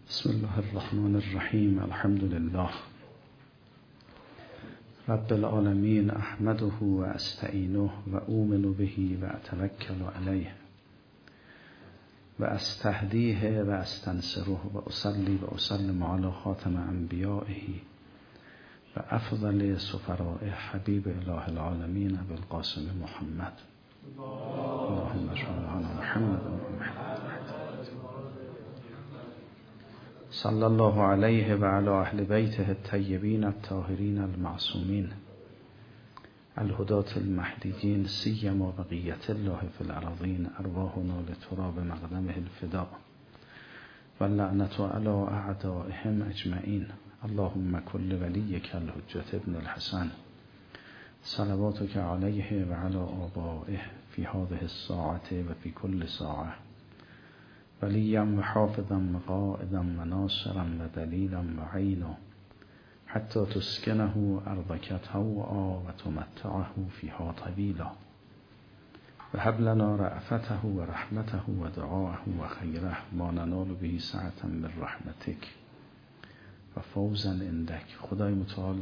بسم الله الرحمن الرحیم. الحمد لله رب العالمین، احمده و استعینه و اومن به و اتوکل علیه و استهدیه و استنصره و اصلی و اسلم علی خاتم انبیائه و افضل سفراء حبیب اله العالمین ابو القاسم محمد. اللهم صل علی محمد و محمد. صلی الله علیه و علی اهل بیته الطیبین الطاهرین المعصومین الهداة المهدیین، سیما بقیة الله فی الارضین، ارواحنا لتراب مقدمه الفداء و اللعنة علی اعدائهم اجمعین. اللهم کل ولیک الحجة ابن الحسن صلواتک علیه و علی آبائه فی هذه الساعة و فی کل ساعة، ولیا و حافظا و قائدا و ناصرا و دلیلا و عینا، حتی تسکنه ارضک طوعا و تمتعه فیها طویلا، و هب لنا رأفته و رحمته و دعاءه و خیره ما ننال به سعة من رحمتک و فوزا عندک. خدای متعال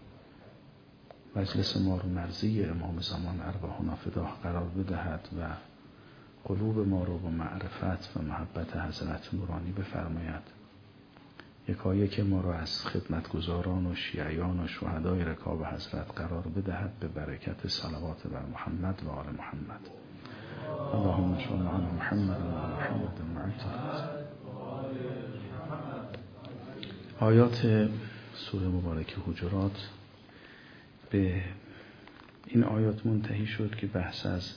مجلس ما رو مرضی امام زمان ارواحنا فداه قرار بدهد و قلوب ما رو با معرفت و محبت حضرت نورانی بفرماید. یکایک ما رو از خدمتگزاران و شیعیان و شهدای رکاب حضرت قرار بدهد به برکت صلوات بر محمد و آل محمد. اللهم صل علی محمد و آل محمد معطر. آیات سوره مبارکه حجرات به این آیات منتهی شد که بحث از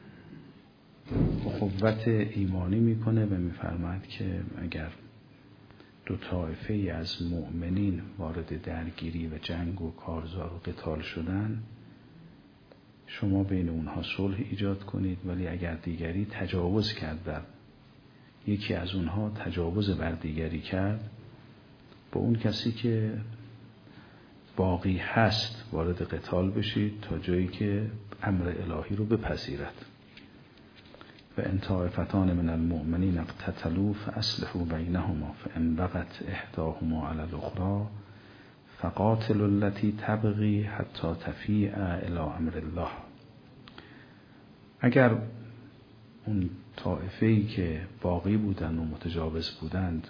اخوت ایمانی میکنه و میفرماید که اگر دو طایفه از مؤمنین وارد درگیری و جنگ و کارزار و قتال شدن، شما بین اونها صلح ایجاد کنید، ولی اگر دیگری تجاوز کرد بر یکی از اونها، تجاوز بر دیگری کرد، با اون کسی که باقی هست وارد قتال بشید تا جایی که امر الهی رو بپذیرد. و ان طائفتان من المؤمنین اقتتلوا فاصلحوا بینهما فان بغت احداهما علی الاخرى فقاتلوا التي تبغي حتی تفیء الی امر الله. اگر اون طائفه‌ای که باقی بودند و متجاوز بودند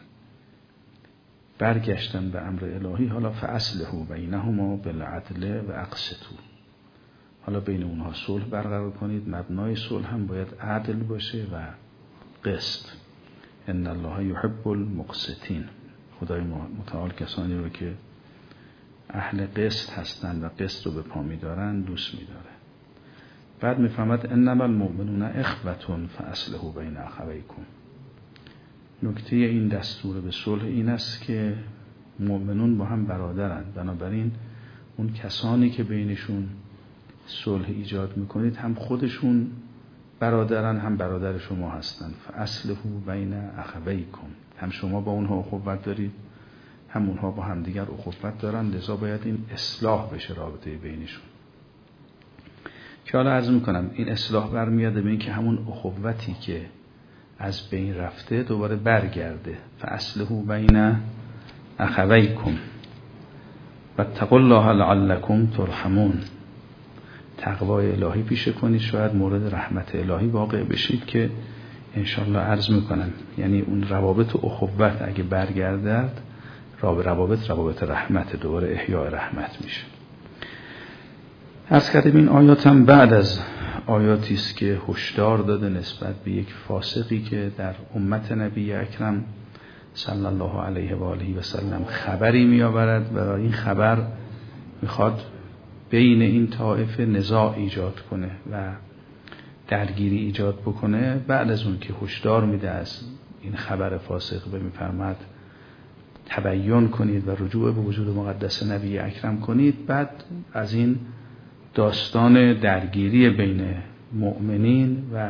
برگشتن به امر الهی، حالا فاصلحوا بینهما بالعدل و اقسطوا، حالا بین اونها صلح برقرار کنید. مبنای صلح هم باید عدل باشه و قسط. ان الله یحب المقسطین. خدای متعال کسانی رو که اهل قسط هستند و قسط رو به پا می‌دارن دوست می‌داره. بعد می‌فرماد انما المؤمنون اخوة فاصلحوا بین اخویکم. نکته این دستور به صلح این است که مؤمنون با هم برادرند، بنابراین اون کسانی که بینشون صلح ایجاد میکنید هم خودشون برادرن، هم برادر شما هستند. فاصلحوا بین اخویکم، هم شما با اونها اخوت دارید، هم اونها با هم دیگر اخوت دارن، لذا باید این اصلاح بشه رابطه بینشون. که حالا عرض میکنم این اصلاح برمیاده به این که همون اخوتی که از بین رفته دوباره برگرده. فاصلحوا بین اخویکم واتقوا الله لعلکم ترحمون. تقوای الهی پیشه کنید، شاید مورد رحمت الهی واقع بشید که انشالله عرض میکنم. یعنی اون روابط و اخوت اگه برگردد، روابط رحمت، دوباره احیاء رحمت میشه. عرض کردیم این آیات هم بعد از آیاتی است که هشدار داده نسبت به یک فاسقی که در امت نبی اکرم صلی الله علیه و آله و سلم خبری میآورد و این خبر میخواد بین این طائفه نزاع ایجاد کنه و درگیری ایجاد بکنه. بعد از اون که هشدار میده از این خبر فاسق و میفرماد تبیین کنید و رجوع به وجود مقدس نبی اکرم کنید، بعد از این داستان درگیری بین مؤمنین و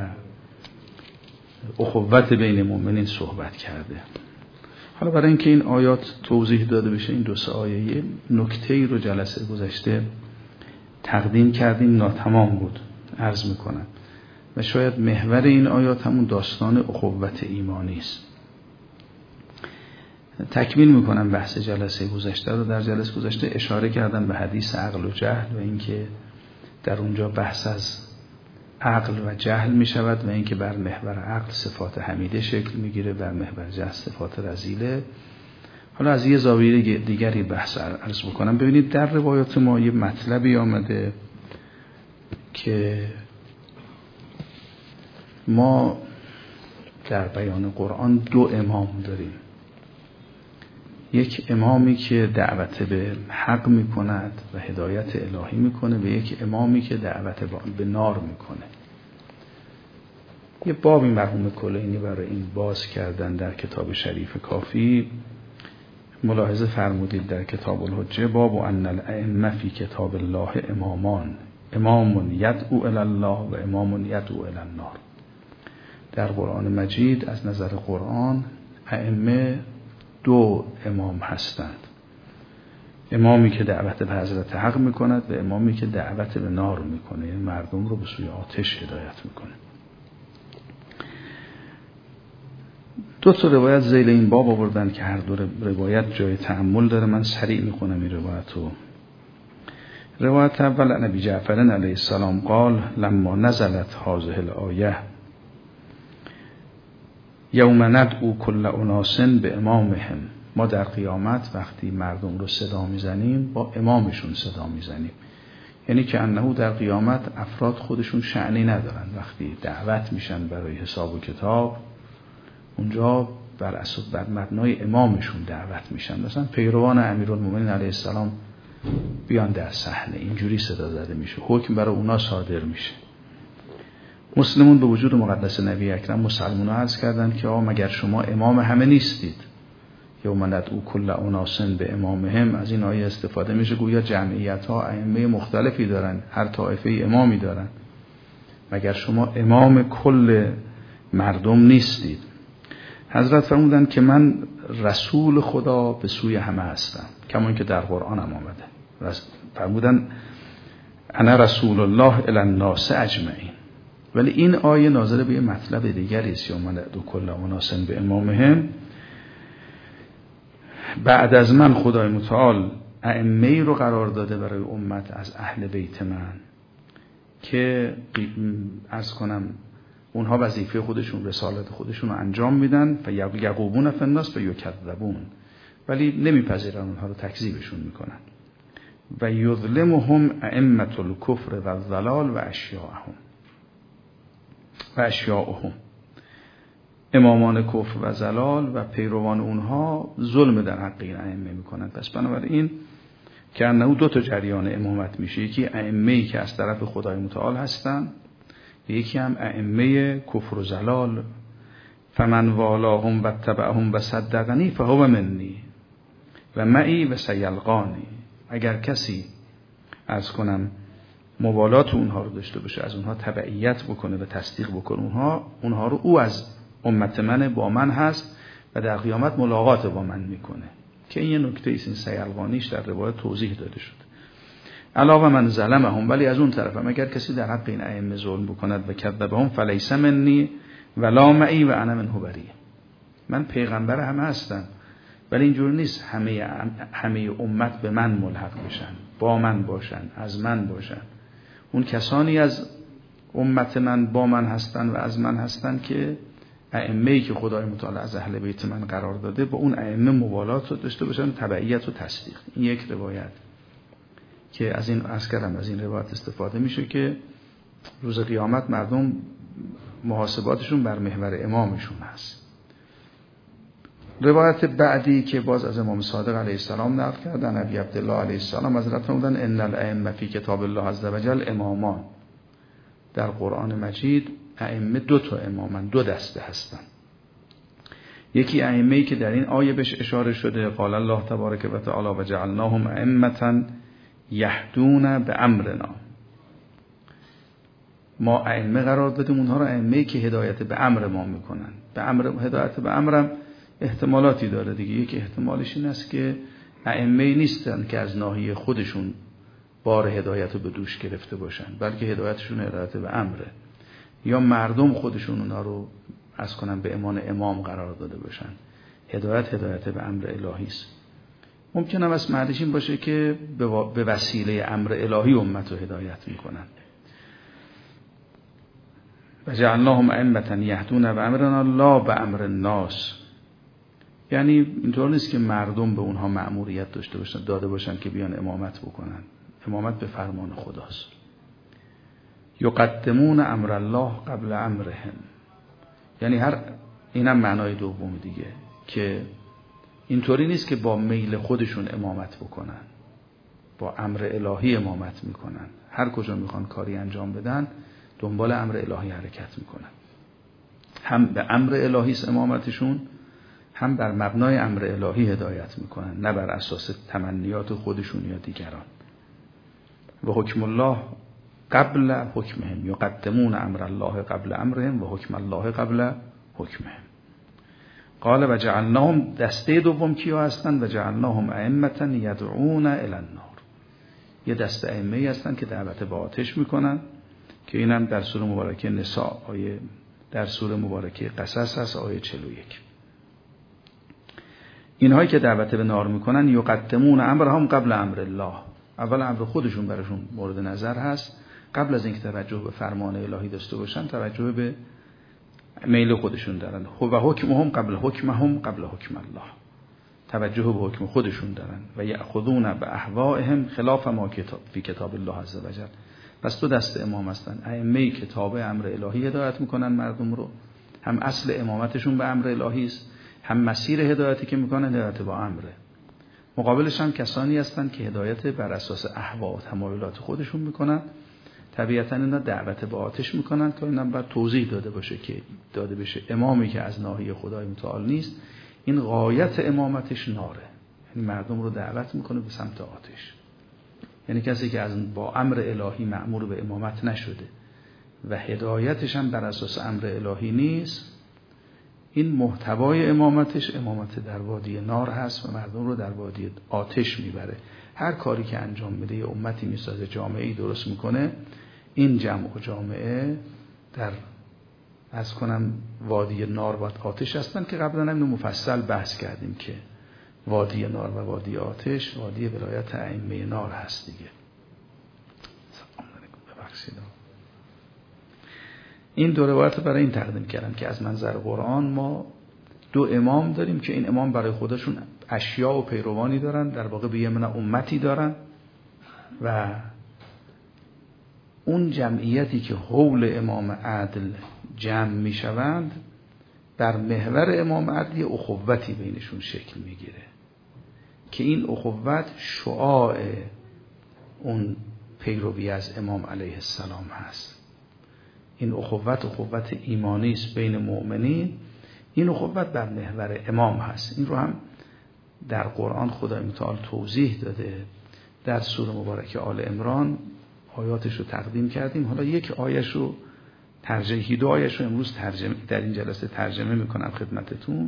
اخوت بین مؤمنین صحبت کرده. حالا برای اینکه این آیات توضیح داده بشه، این دو سه آیه نکته‌ای رو جلسه گذشته تقدیم کردیم، ناتمام بود، عرض میکنم. و شاید محور این آیات همون داستان اخوت ایمانی است. تکمیل میکنم بحث جلسه گذشته رو. در جلسه گذشته اشاره کردم به حدیث عقل و جهل و اینکه در اونجا بحث از عقل و جهل می شود و اینکه بر محور عقل صفات حمیده شکل میگیره، بر محور جهل صفات رذیله. حالا از یه زاویه دیگری بحث عرض بکنم. ببینید در روایات ما یه مطلبی آمده که ما در بیان قرآن دو امام داریم. یک امامی که دعوت به حق میکند و هدایت الهی میکنه و یک امامی که دعوت به نار میکنه. یه بابی مرحوم کلینی برای این باز کردن در کتاب شریف کافی. ملاحظه فرمودید در کتاب الحجه: باب ان الائمه فی کتاب الله امامان، امام یدعو الی الله و امام یدعو الی النار. در قرآن مجید از نظر قرآن ائمه دو امام هستند، امامی که دعوت به حضرت حق میکند و امامی که دعوت به نار میکنه، یعنی مردم رو به سوی آتش هدایت میکنه. دو تا روایت ذیل این باب آوردن که هر دو روایت جای تأمل داره. من سریع میخونم این روایت رو. روایت اول: نبی جعفر علیه السلام قال لما نزلت هذه الآیه یوم ندعو کل اناس به امامهم. ما در قیامت وقتی مردم رو صدا میزنیم با امامشون صدا میزنیم، یعنی که انه در قیامت افراد خودشون شأنی ندارن. وقتی دعوت میشن برای حساب و کتاب، اونجا بر مبنای امامشون دعوت میشن. مثلا پیروان امیرالمومنین علیه السلام بیان در صحنه، اینجوری صدا زده میشه، حکم برای اونا صادر میشه. مسلمون به وجود مقدس نبی اکرم مسلمون ها عرض کردن که مگر شما امام همه نیستید؟ یوم ندعو کل اناس به امامهم. از این آیه استفاده میشه گویا جمعیت ها ائمه مختلفی دارن، هر طائفه امامی دارن، مگر شما امام کل مردم نیستید؟ حضرت فرمودن که من رسول خدا به سوی همه هستم، کمان که در قرآن هم آمده. فرمودن انا رسول الله الی الناس اجمعین. ولی این آیه ناظر به یه مطلب دیگری است. یوم ندعو کل اناس به امامهم، بعد از من خدای متعال ائمه‌ای رو قرار داده برای امت از اهل بیت من که عرض کنم اونها وظیفه خودشون، رسالت خودشون رو انجام میدن و یقوبون فی الناس و یکذبون، ولی نمیپذیرن، اونها رو تکذیبشون میکنن. و یظلمهم ائمه الکفر و الضلال و اشیاءهم. امامان کفر و ضلال و پیروان اونها ظلم در حق این ائمه میکنن. پس بنابراین که انه دو تا جریان امامت میشه، یکی ائمه‌ای که از طرف خدای متعال هستن، یکی هم ائمه کفر و ضلال. فمن والاهم و تبعهم و صدقنی فهو منی و معی و سیلقانی. اگر کسی عرض کنم موالات اونها رو داشته باشه، از اونها تبعیت بکنه و تصدیق بکنه اونها رو، او از امت من، با من هست و در قیامت ملاقات با من میکنه. که این یه نکته ایست، این سیلقانیش در روایت توضیح داده شد. علاوه من ظلمهم، ولی از اون طرف هم اگر کسی در حق این ائمه ظلم بکند و کذبهم فلیس منی ولا معی و انا منه بری. من پیغمبر همه هستم، ولی اینجور نیست همه امت به من ملحق بشن، با من باشن، از من باشن. اون کسانی از امت من با من هستن و از من هستن که ائمه‌ای که خدای متعال از اهل بیت من قرار داده با اون ائمه موالات رو داشته باشن، تبعیت و تصدیق. این یک روایت که از این از این روایت استفاده میشه که روز قیامت مردم محاسباتشون بر محور امامشون هست. روایت بعدی که باز از امام صادق علیه السلام نقل کردن، ابی عبدالله علیه السلام حضرت فرمودن ان الائمه فی کتاب الله عز وجل امامان. در قرآن مجید ائمه دو تا امامان، دو دسته هستن. یکی ائمه‌ای که در این آیه بهش اشاره شده، قال الله تبارک و تعالی و جعلناهم ائمة یهدون بامرنا. ما ائمه قرار دادیم اونها رو ائمه‌ای که هدایت به امر ما میکنن. هدایت به امرم احتمالاتی داره دیگه. یک احتمالش این است که ائمه‌ای نیستن که از ناحیه خودشون بار هدایت رو به دوش گرفته باشن، بلکه هدایتشون هدایت به امره، یا مردم خودشون اونها رو از کنن به امان امام قرار داده باشن. هدایت به امر الهی است. ممکنه از معنیش این باشه که به وسیله امر الهی امت رو هدایت میکنن. و جعلناهم ائمة یهدون بامرنا لا بامر الناس، یعنی اینطور نیست که مردم به اونها مأموریت داده باشن که بیان امامت بکنن. امامت به فرمان خداست. یقدمون امر الله قبل امرهم، یعنی اینم معنای دوم دیگه، که اینطوری نیست که با میل خودشون امامت بکنن، با امر الهی امامت میکنن. هر کجا میخوان کاری انجام بدن دنبال امر الهی حرکت میکنن. هم به امر الهی است امامتشون، هم بر مبنای امر الهی هدایت میکنن، نه بر اساس تمنیات خودشون یا دیگران. و حکم الله قبل حکمهم، یقدمون امر الله قبل امرهم و حکم الله قبل حکمهم. قال و جعلناهم، دسته دوم کیا هستن؟ و جعلناهم ائمة یدعون الی النار، یه دسته ائمه هستن که دعوت به آتش میکنن، که اینم در سوره مبارکه نساء آیه، در سوره مبارکه قصص هست آیه 41. اینهایی که دعوت به نار میکنن یقدمون امرهم قبل امر الله، اول امر خودشون براشون مورد نظر هست، قبل از اینکه توجه به فرمان الهی داشته باشن توجه به میل خودشون دارن. و حکمهم قبل حکمهم قبل حکم الله، توجه به حکم خودشون دارن. و یأخذون به اهوائهم خلاف ما فی کتاب الله عز وجل. پس دو دسته امام هستن، ائمه کتاب امر الهی هدایت میکنن مردم رو، هم اصل امامتشون به امر الهی است، هم مسیر هدایتی که میکنن هدایت با امره. مقابلش هم کسانی هستن که هدایت بر اساس اهوا و تمایلات خودشون میکنن. طبیعتاً اینا دعوت به آتش میکنن که اینم باید توضیح داده بشه امامی که از ناحیه خدای متعال نیست، این غایت امامتش ناره، یعنی مردم رو دعوت میکنه به سمت آتش. یعنی کسی که از با امر الهی مأمور به امامت نشده و هدایتش هم بر اساس امر الهی نیست، این محتوای امامتش امامت در وادی نار هست و مردم رو در وادی آتش میبره. هر کاری که انجام میده یه امتی میسازه، جامعه‌ای درست میکنه، این جمع و جامعه در از کنم وادی نار و آتش هستن، که قبلا هم مفصل بحث کردیم که وادی نار و وادی آتش وادی ولایت ائمه نار هست دیگه. ببخشید. این دو روایت برای این تقدیم کردم که از منظر قرآن ما دو امام داریم که این امام برای خودشون اشیاء و پیروانی دارن، در واقع به یمن امتی دارن، و اون جمعیتی که حول امام عادل جمع می شوند بر محور امام عادل یه اخوتی بینشون شکل می گیره که این اخوت شعاع اون پیروی از امام علیه السلام هست. این اخوت ایمانی است بین مؤمنین، این اخوت بر محور امام هست. این رو هم در قرآن خدای متعال توضیح داده. در سوره مبارکه آل عمران آیاتش رو تقدیم کردیم، حالا یک آیش رو دو آیش رو امروز در این جلسه ترجمه میکنم خدمتتون،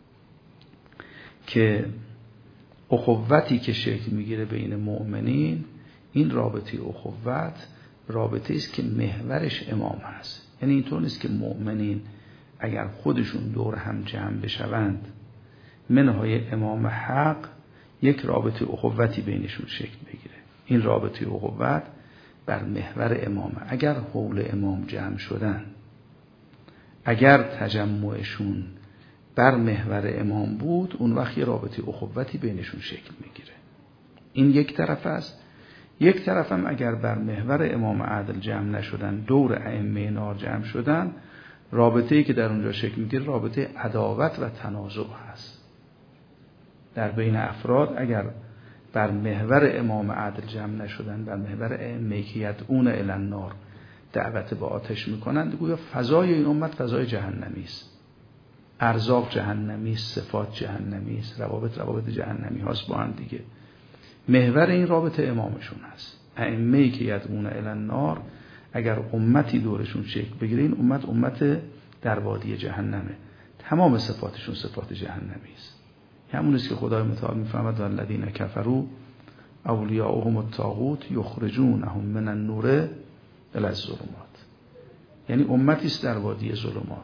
که اخوتی که شکل میگیره بین مؤمنین، این رابطه اخوت رابطه است که محورش امام هست. یعنی اینطور نیست که مؤمنین اگر خودشون دور هم جمع بشوند منهای امام حق یک رابطه اخوتی بینشون شکل بگیره. این رابطه اخوت بر محور امامه. اگر حول امام جمع شدن، اگر تجمعشون بر محور امام بود، اون وقت یه رابطه اخوتی بینشون شکل میگیره. این یک طرف است. یک طرف هم اگر بر محور امام عادل جمع نشدن، دور ائمه نار جمع شدن، رابطه‌ای که در اونجا شکل میگیره رابطه عداوت و تنازع هست در بین افراد. اگر بر محور امام عادل جمع نشدن، بر محور ائمه که یدعون الی النار دعوت به آتش میکنند، گویا فضای این امت فضای جهنمی است. ارزاق جهنمی است، صفات جهنمی است، روابط جهنمی هاست با هم دیگه. محور این رابطه امامشون هست. ائمه‌ای که یدعون الی النار اگر امتی دورشون شکل بگیره، این امت در وادی جهنمه. تمام صفاتشون صفات جهنمی است. همون است که خدای متعال میفرماد والذین کفروا اولیاؤهم الطاغوت یخرجونهم من النور الی الظلمات. یعنی امتی است در وادی ظلمات.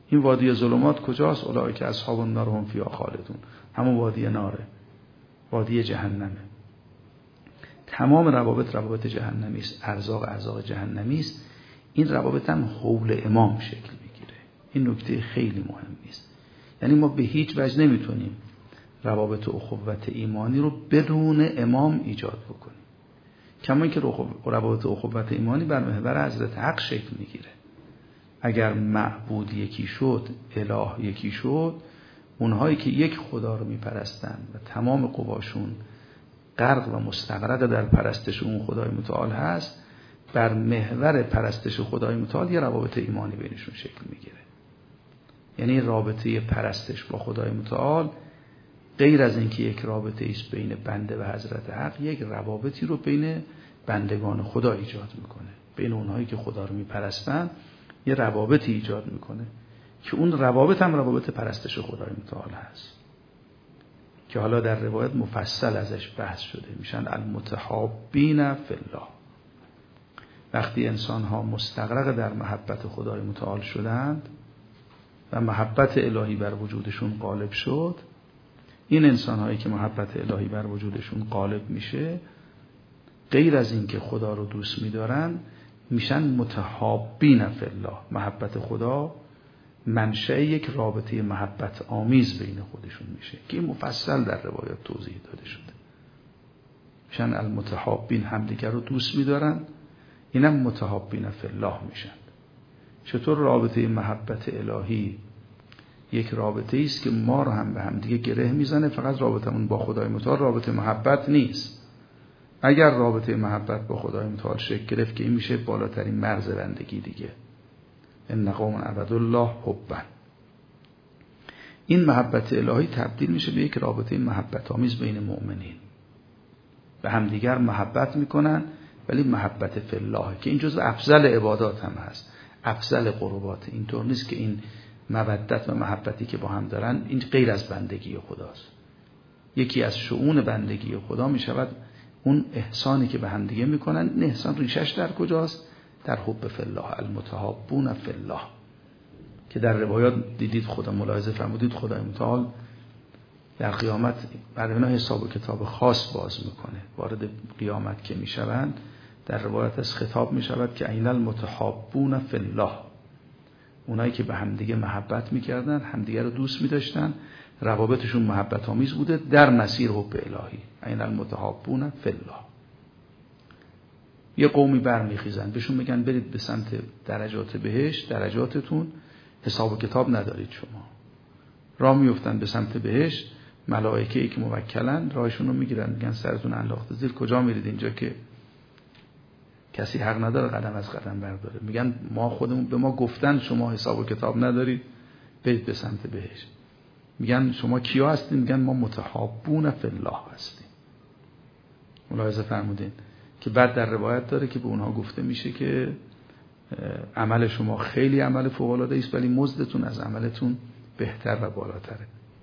این وادی ظلمات کجاست؟ اولئک اصحاب النار هم فیها خالدون. همون وادی ناره، وادی جهنمه. تمام روابط جهنمی است، ارزاق جهنمی است. این روابط هم حول امام شکل میگیره. این نکته خیلی مهمی است. یعنی ما به هیچ وجه نمیتونیم روابط اخوت ایمانی رو بدون امام ایجاد بکنیم. کما اینکه روابط اخوت ایمانی بر محور حضرت حق شکل میگیره. اگر معبود یکی شد، اله یکی شد، اونهایی که یک خدا رو میپرستن و تمام قواشون غرق و مستغرق در پرستش اون خدای متعال هست، بر محور پرستش خدای متعال یه روابط ایمانی بینشون شکل میگیره. یعنی رابطه پرستش با خدای متعال غیر از اینکه یک رابطه است بین بنده و حضرت حق، یک روابطی رو بین بندگان خدا ایجاد میکنه. بین اونهایی که خدا رو میپرستن یه روابطی ایجاد میکنه که اون روابط هم روابط پرستش خدای متعال هست که حالا در روایت مفصل ازش بحث شده. میشن المتحابین فی الله. وقتی انسان ها مستغرق در محبت خدای متعال شدند و محبت الهی بر وجودشون غالب شد، این انسان هایی که محبت الهی بر وجودشون غالب میشه، غیر از این که خدا رو دوست میدارن، میشن متحابین فی الله. محبت خدا منشأ یک رابطه محبت آمیز بین خودشون میشه که این مفصل در روایات توضیح داده شده. میشن المتحابین، همدیگر رو دوست میدارن، اینم متحابین فی الله میشن. چطور رابطه محبت الهی یک رابطه است که ما رو هم به هم دیگه گره میزنه، فقط رابطمون با خدای متعال رابطه محبت نیست. اگر رابطه محبت با خدای متعال شکل گرفت که این میشه بالاترین مرز بندگی دیگه. ان قوم عبدوا الله حبا. این محبت الهی تبدیل میشه به یک رابطه محبت آمیز بین مؤمنین. به همدیگر محبت میکنن، ولی محبت فی الله که این جزء افضل عبادات هم هست، افضل قربات. اینطور نیست که این مودت و محبتی که با هم دارن این غیر از بندگی خداست. یکی از شؤون بندگی خدا میشود اون احسانی که به هم دیگه میکنن. این احسان ریشش در کجاست؟ در حب فی الله، المتحابون فی الله، که در روایات دیدید خدا ملاحظه فرمودید خدای متعال در قیامت برای اینا حساب و کتاب خاص باز میکنه. وارد قیامت که میشوند در روایت از خطاب میشود که این المتحابون فی الله، اونایی که به همدیگه محبت میکردن، همدیگه رو دوست میداشتن، روابطشون محبت آمیز بوده در مسیر حب الهی. این المتحابون فی الله. یه قومی برمیخیزن بهشون میگن برید به سمت درجات بهشت، درجاتتون حساب و کتاب ندارید شما. راه میفتن به سمت بهشت، ملائکه‌ای که موکلن راهشون رو میگیرن، میگن سرتون انداخته زیر، کجا میرید؟ اینجا که کسی حق نداره قدم از قدم برداره. میگن ما خودمون، به ما گفتن شما حساب و کتاب ندارید، برید به سمت بهشت. میگن شما کیا هستین؟ میگن ما متحابون فی الله هستیم. ملاحظه فرمودین که بعد در روایت داره که به اونها گفته میشه که عمل شما خیلی عمل فوق العاده است، ولی مزدتون از عملتون بهتر و بالاتره.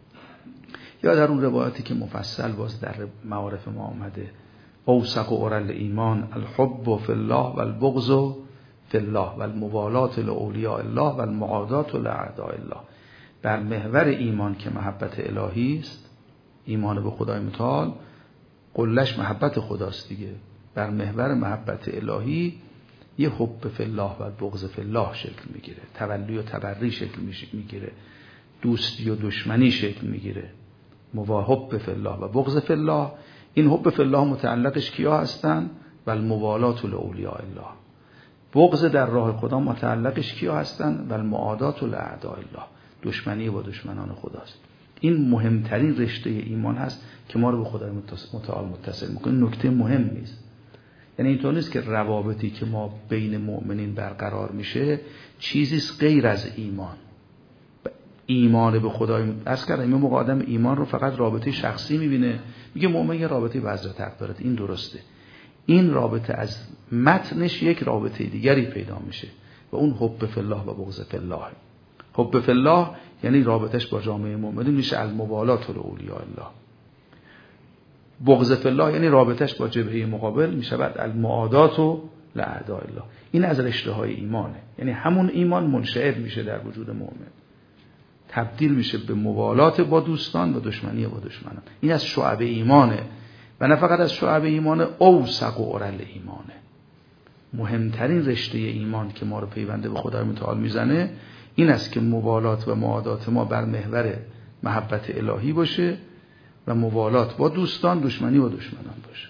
یا در اون روایاتی که مفصل باز در معارف ما آمده، اوثق عرى ایمان الحب فی الله والبغض فی الله والموالات لاولیاء الله والمعادات لاعداء الله. بر محور ایمان که محبت الهی است، ایمان به خدای متعال قلش محبت خداست دیگه، بر محور محبت الهی یه حب فی الله و بغض فی الله شکل میگیره، تولی و تبری شکل میگیره، دوستی و دشمنی شکل میگیره. حب فی الله و بغض فی الله. این حب فی الله متعلقش کیا هستن؟ و الموالات لاولیاء الله. بغض در راه خدا متعلقش کیا هستن؟ و المعادات لاعداء الله. دشمنی با دشمنان خداست. این مهمترین رشته ایمان هست که ما رو به خدای متعال متصل میکنه. نکته مهم نیست. یعنی اینطور نیست که روابطی که ما بین مؤمنین برقرار میشه چیزیست غیر از ایمان. ایمان به خدای عرض کردم، این موقع آدم ایمان رو فقط رابطه شخصی میبینه، میگه مؤمن یه رابطه با حضرت حق داره. این درسته. این رابطه از متنش یک رابطه دیگری پیدا میشه و اون حب فی الله و بغض فی الله. حب فی الله یعنی رابطش با جامعه مؤمنین میشه الموالات لاولیاء الله. بغض فی الله یعنی رابطش با جبهه مقابل میشود المعادات لاعداء الله. این از رشته های ایمانه. یعنی همون ایمان منشعب میشه در وجود مؤمن. تبدیل میشه به موالات با دوستان و دشمنی با دشمنان. این از شعب ایمانه و نه فقط از شعب ایمان، اوثق و عرل ایمانه. مهمترین رشته ایمان که ما رو پیونده به خدای متعال میزنه این است که موالات و معادات ما بر محور محبت الهی باشه و موالات با دوستان، دشمنی با دشمنان باشه.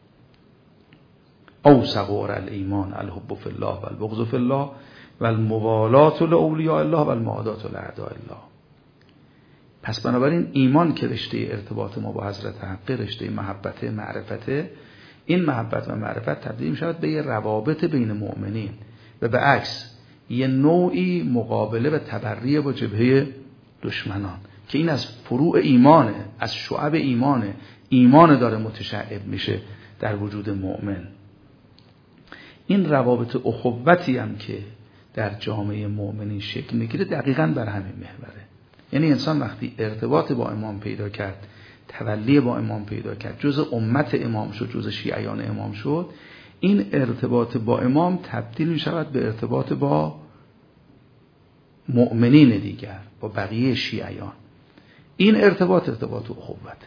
اوثق و عرل ایمان الحب فی الله و البغض فی الله و الموالات لاولیاء الله و المعادات لاعداء الله. پس بنابراین ایمان که رشته ارتباط ما با حضرت حق، رشته محبت معرفته، این محبت و معرفت تبدیل می شود به یه روابط بین مؤمنین و به عکس یه نوعی مقابله و تبریه با جبهه دشمنان که این از فروع ایمانه، از شعب ایمانه. ایمان داره متشعب میشه در وجود مؤمن. این روابط اخوتی هم که در جامعه مؤمنین شکل میگیره دقیقاً بر همین محوره. یعنی انسان وقتی ارتباط با امام پیدا کرد، تولی با امام پیدا کرد، جزء امت امام شد، جزء شیعیان امام شد، این ارتباط با امام تبدیل می شود به ارتباط با مؤمنین دیگر، با بقیه شیعیان. این ارتباط اخوته.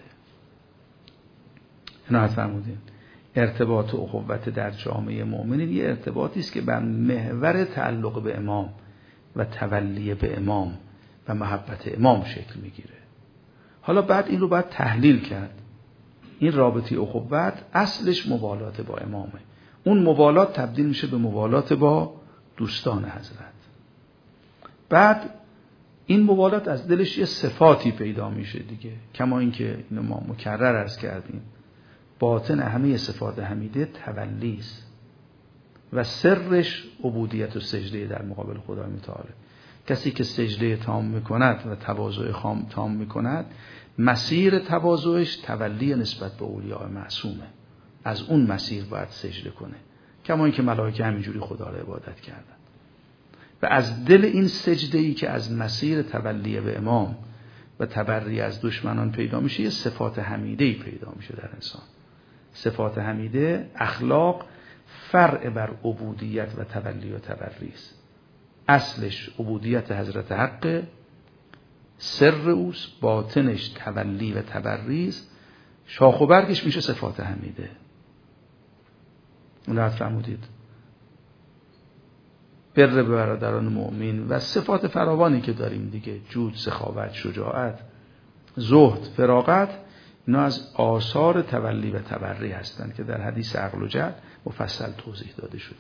عنایت فرمودین. ارتباط اخوت در جامعه مؤمنین یه ارتباطی است که بر محور تعلق به امام و تولی به امام و محبت امام شکل میگیره. حالا بعد این رو باید تحلیل کرد. این رابطه اخوت اصلش موالات با امامه. اون موالات تبدیل میشه به موالات با دوستان حضرت. بعد این موالات از دلش یه صفاتی پیدا میشه دیگه. کما اینکه اینو ما مکرر عرض کردیم، باطن همه صفات حمیده تولی است و سرش عبودیت و سجده در مقابل خدای متعال. کسی که سجده تام میکند و تواضع تام میکند، مسیر تواضعش تولی نسبت به اولیاء معصومه. از اون مسیر باید سجده کنه، کما اینکه ملائکه همینجوری خدا را عبادت کردن. و از دل این سجده‌ای که از مسیر تولی به امام و تبری از دشمنان پیدا میشه، یه صفات حمیده‌ای پیدا میشه در انسان. صفات حمیده، اخلاق، فرع بر عبودیت و تولی و تبری است. اصلش عبودیت حضرت حق، سر اوست، باطنش تولی و تبری است، شاخ و برگش میشه صفات حمیده. اون رو فرمودید. بر برادران مؤمن و صفات فراوانی که داریم دیگه، جود، سخاوت، شجاعت، زهد، فراغت، اینا از آثار تولی و تبری هستند که در حدیث عقل و جهل مفصل توضیح داده شده.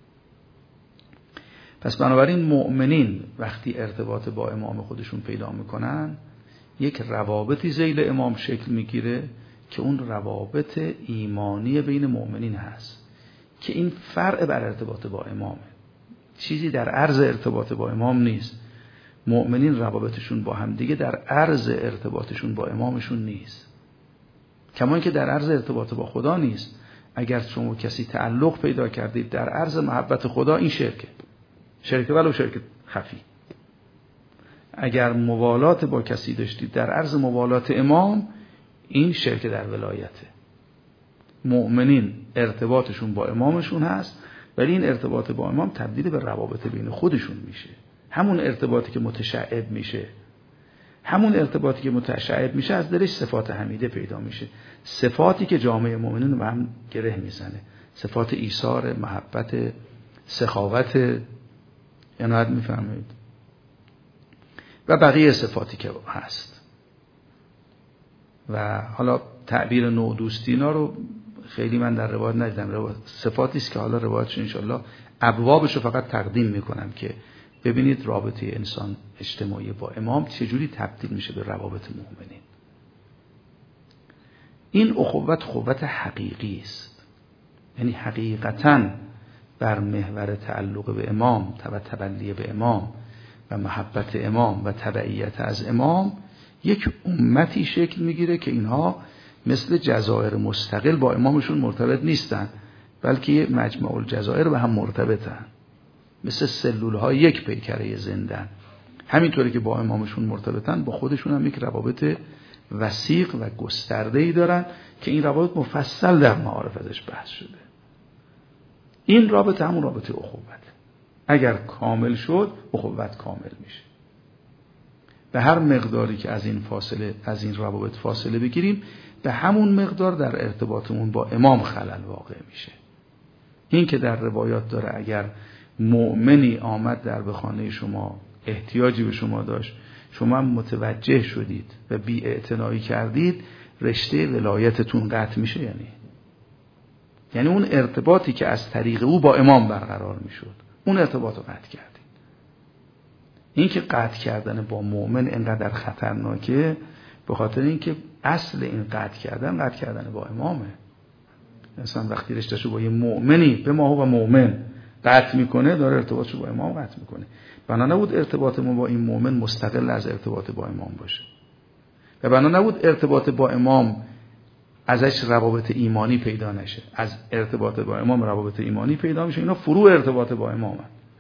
پس بنابراین مؤمنین وقتی ارتباط با امام خودشون پیدا میکنن، یک روابطی ذیل امام شکل میگیره که اون روابط ایمانی بین مؤمنین هست که این فرع بر ارتباط با امامه. چیزی در عرض ارتباط با امام نیست. مؤمنین روابطشون با هم دیگه در عرض ارتباطشون با امامشون نیست، کما اینکه در عرض ارتباط با خدا نیست. اگر شما کسی تعلق پیدا کردید در عرض محبت خدا، این شرکه ولو شرکه خفی. اگر موالات با کسی داشتید در عرض موالات امام، این شرکه در ولایته. مؤمنین ارتباطشون با امامشون هست، ولی این ارتباط با امام تبدیل به روابط بین خودشون میشه. همون ارتباطی که متشعب میشه، از دلش صفات حمیده پیدا میشه. صفاتی که جامعه مؤمنین رو به هم گره میزنه. صفات ایثار، محبت، سخاوت، عنایت میفهمید، و بقیه صفاتی که هست. و حالا تعبیر نوع دوستی اینا رو خیلی من در روایت ندیدم. صفاتی است که حالا روایتش انشالله ابوابش رو فقط تقدیم میکنم که ببینید رابطه انسان اجتماعی با امام چجوری تبدیل میشه به روابط مؤمنین. این اخوت حقیقی است، یعنی حقیقتاً بر محور تعلق به امام و تولی به امام و محبت امام و تبعیت از امام یک امتی شکل میگیره که اینها مثل جزایر مستقل با امامشون مرتبط نیستن، بلکه مجمع الجزایر به هم مرتبطن، مثل سلولهای یک پیکره زندن. همینطوری که با امامشون مرتبطن، با خودشون هم یک روابط وثیق و گسترده‌ای دارن که این روابط مفصل در معارف ازش بحث شده. این رابطه همون رابطه اخوت. اگر کامل شد، اخوت کامل میشه. به هر مقداری که از این روابط فاصله بگیریم به همون مقدار در ارتباطمون با امام خلل واقع میشه. این که در روایات داره اگر مؤمنی آمد در به خانه شما احتیاجی به شما داشت، شما متوجه شدید و بی‌اعتنایی کردید، رشته ولایتتون قطع میشه. یعنی اون ارتباطی که از طریق او با امام برقرار میشد، اون ارتباط رو قطع کردید. این که قطع کردن با مؤمن اینقدر خطرناکه به خاطر اینکه اصل این قطع کردن با امامه. انسان وقتی رشتهشو با یه مؤمنی به ما و مؤمن قطع میکنه، داره ارتباطشو با امام قطع میکنه. بنا نبود ارتباط ما با این مؤمن مستقل از ارتباط با امام باشه و بنا نبود ارتباط با امام ازش روابط ایمانی پیدا نشه. از ارتباط با امام روابط ایمانی پیدا میشه. اینا فروع ارتباط با امامه.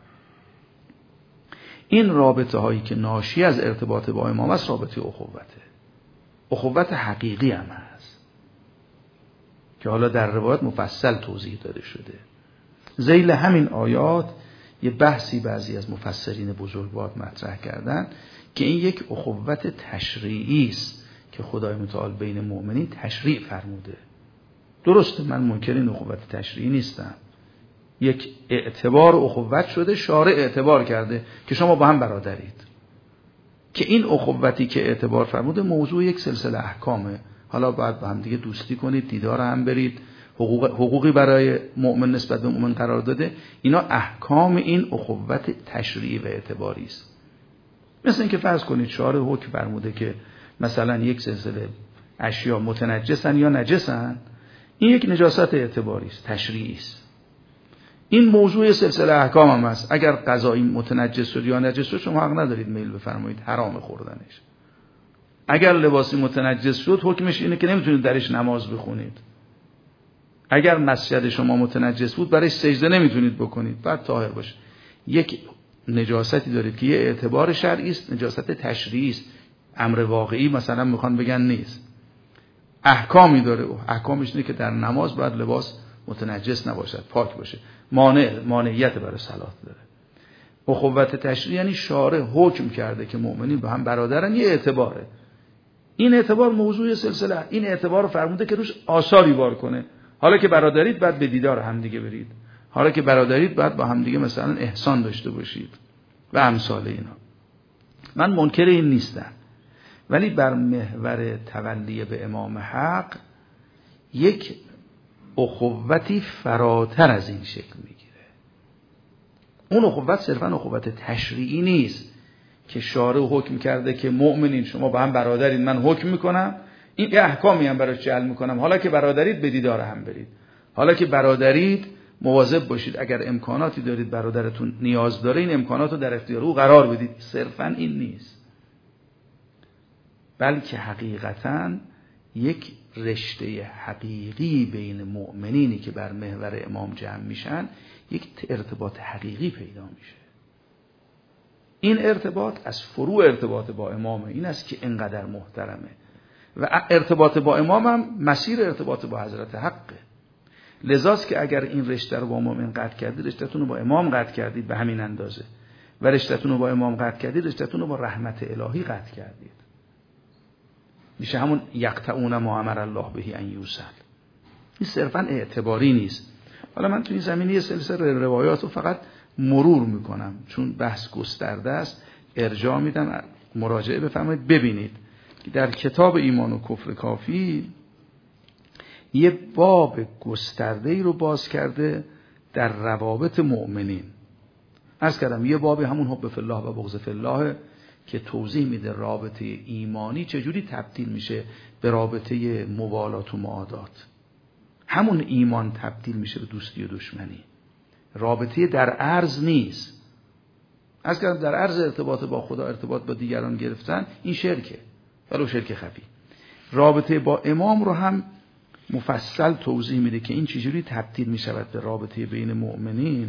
این رابطه هایی که ناشی از ارتباط با امام است رابطه اخوت حقیقی هم هست که حالا در روایت مفصل توضیح داده شده. ذیل همین آیات یه بحثی بعضی از مفسرین بزرگوار مطرح کردن که این یک اخوت تشریعی است که خدای متعال بین مؤمنین تشریع فرموده. درسته، من منکر این اخوت تشریعی نیستم. یک اعتبار اخوت شده، شارع اعتبار کرده که شما با هم برادرید، که این اخوتی که اعتبار فرموده موضوع یک سلسله احکامه. حالا باید با هم دیگه دوستی کنید، دیدار هم برید، حقوقی برای مؤمن نسبت به مؤمن قرار داده. اینا احکام این اخوت تشریعی و اعتباری است. مثل اینکه فرض کنید شارع حکم فرموده که مثلا یک سلسله اشیا متنجسن یا نجسن، این یک نجاست اعتباری است، تشریعی است. این موضوع سلسله احکام هم است. اگر غذایی متنجس شد یا نجس شد، شما حق ندارید میل بفرمایید، حرام خوردنش. اگر لباسی متنجس شد، حکمش اینه که نمیتونید درش نماز بخونید. اگر مسجد شما متنجس بود، برایش سجده نمیتونید بکنید، باید طاهر باشه. یک نجاستی دارید که یه اعتبار شرعی است، نجاست تشریعی است. امر واقعی مثلا میخوان بگن نیست. احکامی داره، احکامش اینه که در نماز باید لباس متنجس نباشد، پاک باشه. مانعیت برای صلات داره. اخوت تشریعی یعنی شارع حکم کرده که مؤمنین با هم برادرن، یه اعتباره. این اعتبار موضوع سلسله، این اعتبار رو فرموده که روش آثاری بار کنه. حالا که برادرید باید به دیدار همدیگه برید، حالا که برادرید باید با همدیگه مثلا احسان داشته باشید و امثال اینا. من منکر این نیستم، ولی بر محور تولی به امام حق یک اخوتی فراتر از این شکل میگیره. اون اخوت صرفا اخوت تشریعی نیست که شارع حکم کرده که مؤمنین شما با هم برادرین، من حکم میکنم، این احکامی هم براش جعل میکنم. حالا که برادرید به دیدار هم برید، حالا که برادرید مواظب باشید اگر امکاناتی دارید برادرتون نیاز داره، این امکانات رو در اختیار او قرار بدید. صرفا این نیست، بلکه حقیقتاً یک رشته حقیقی بین مؤمنینی که بر محور امام جمع میشن، یک ارتباط حقیقی پیدا میشه. این ارتباط از فروع ارتباط با امامه. این است که اینقدر محترمه و ارتباط با امام هم مسیر ارتباط با حضرت حقه. لذاست که اگر این رشته رو با مؤمن قطع کردید، رشته‌تون رو با امام قطع کردید به همین اندازه، و رشته‌تون رو با امام قطع کردید، رشته‌تون رو با رحمت الهی قطع کردید. میشه همون یقطعون ما امر الله بهی ان یوصل. این صرفا اعتباری نیست. حالا من تو این زمینه یه سلسله روایات رو فقط مرور میکنم، چون بحث گسترده است، ارجاع میدم، مراجعه بفرمایید ببینید که در کتاب ایمان و کفر کافی یه باب گسترده‌ای رو باز کرده در روابط مؤمنین. عرض کردم یه باب همون حب فی الله و بغض فی الله که توضیح میده رابطه ایمانی چجوری تبدیل میشه به رابطه موالات و معادات. همون ایمان تبدیل میشه به دوستی و دشمنی. رابطه در عرض نیست. عرض کردم در عرض ارتباط با خدا، ارتباط با دیگران گرفتن، این شرکه، ولو شرک خفی. رابطه با امام رو هم مفصل توضیح میده که این چجوری تبدیل میشود به رابطه بین مؤمنین.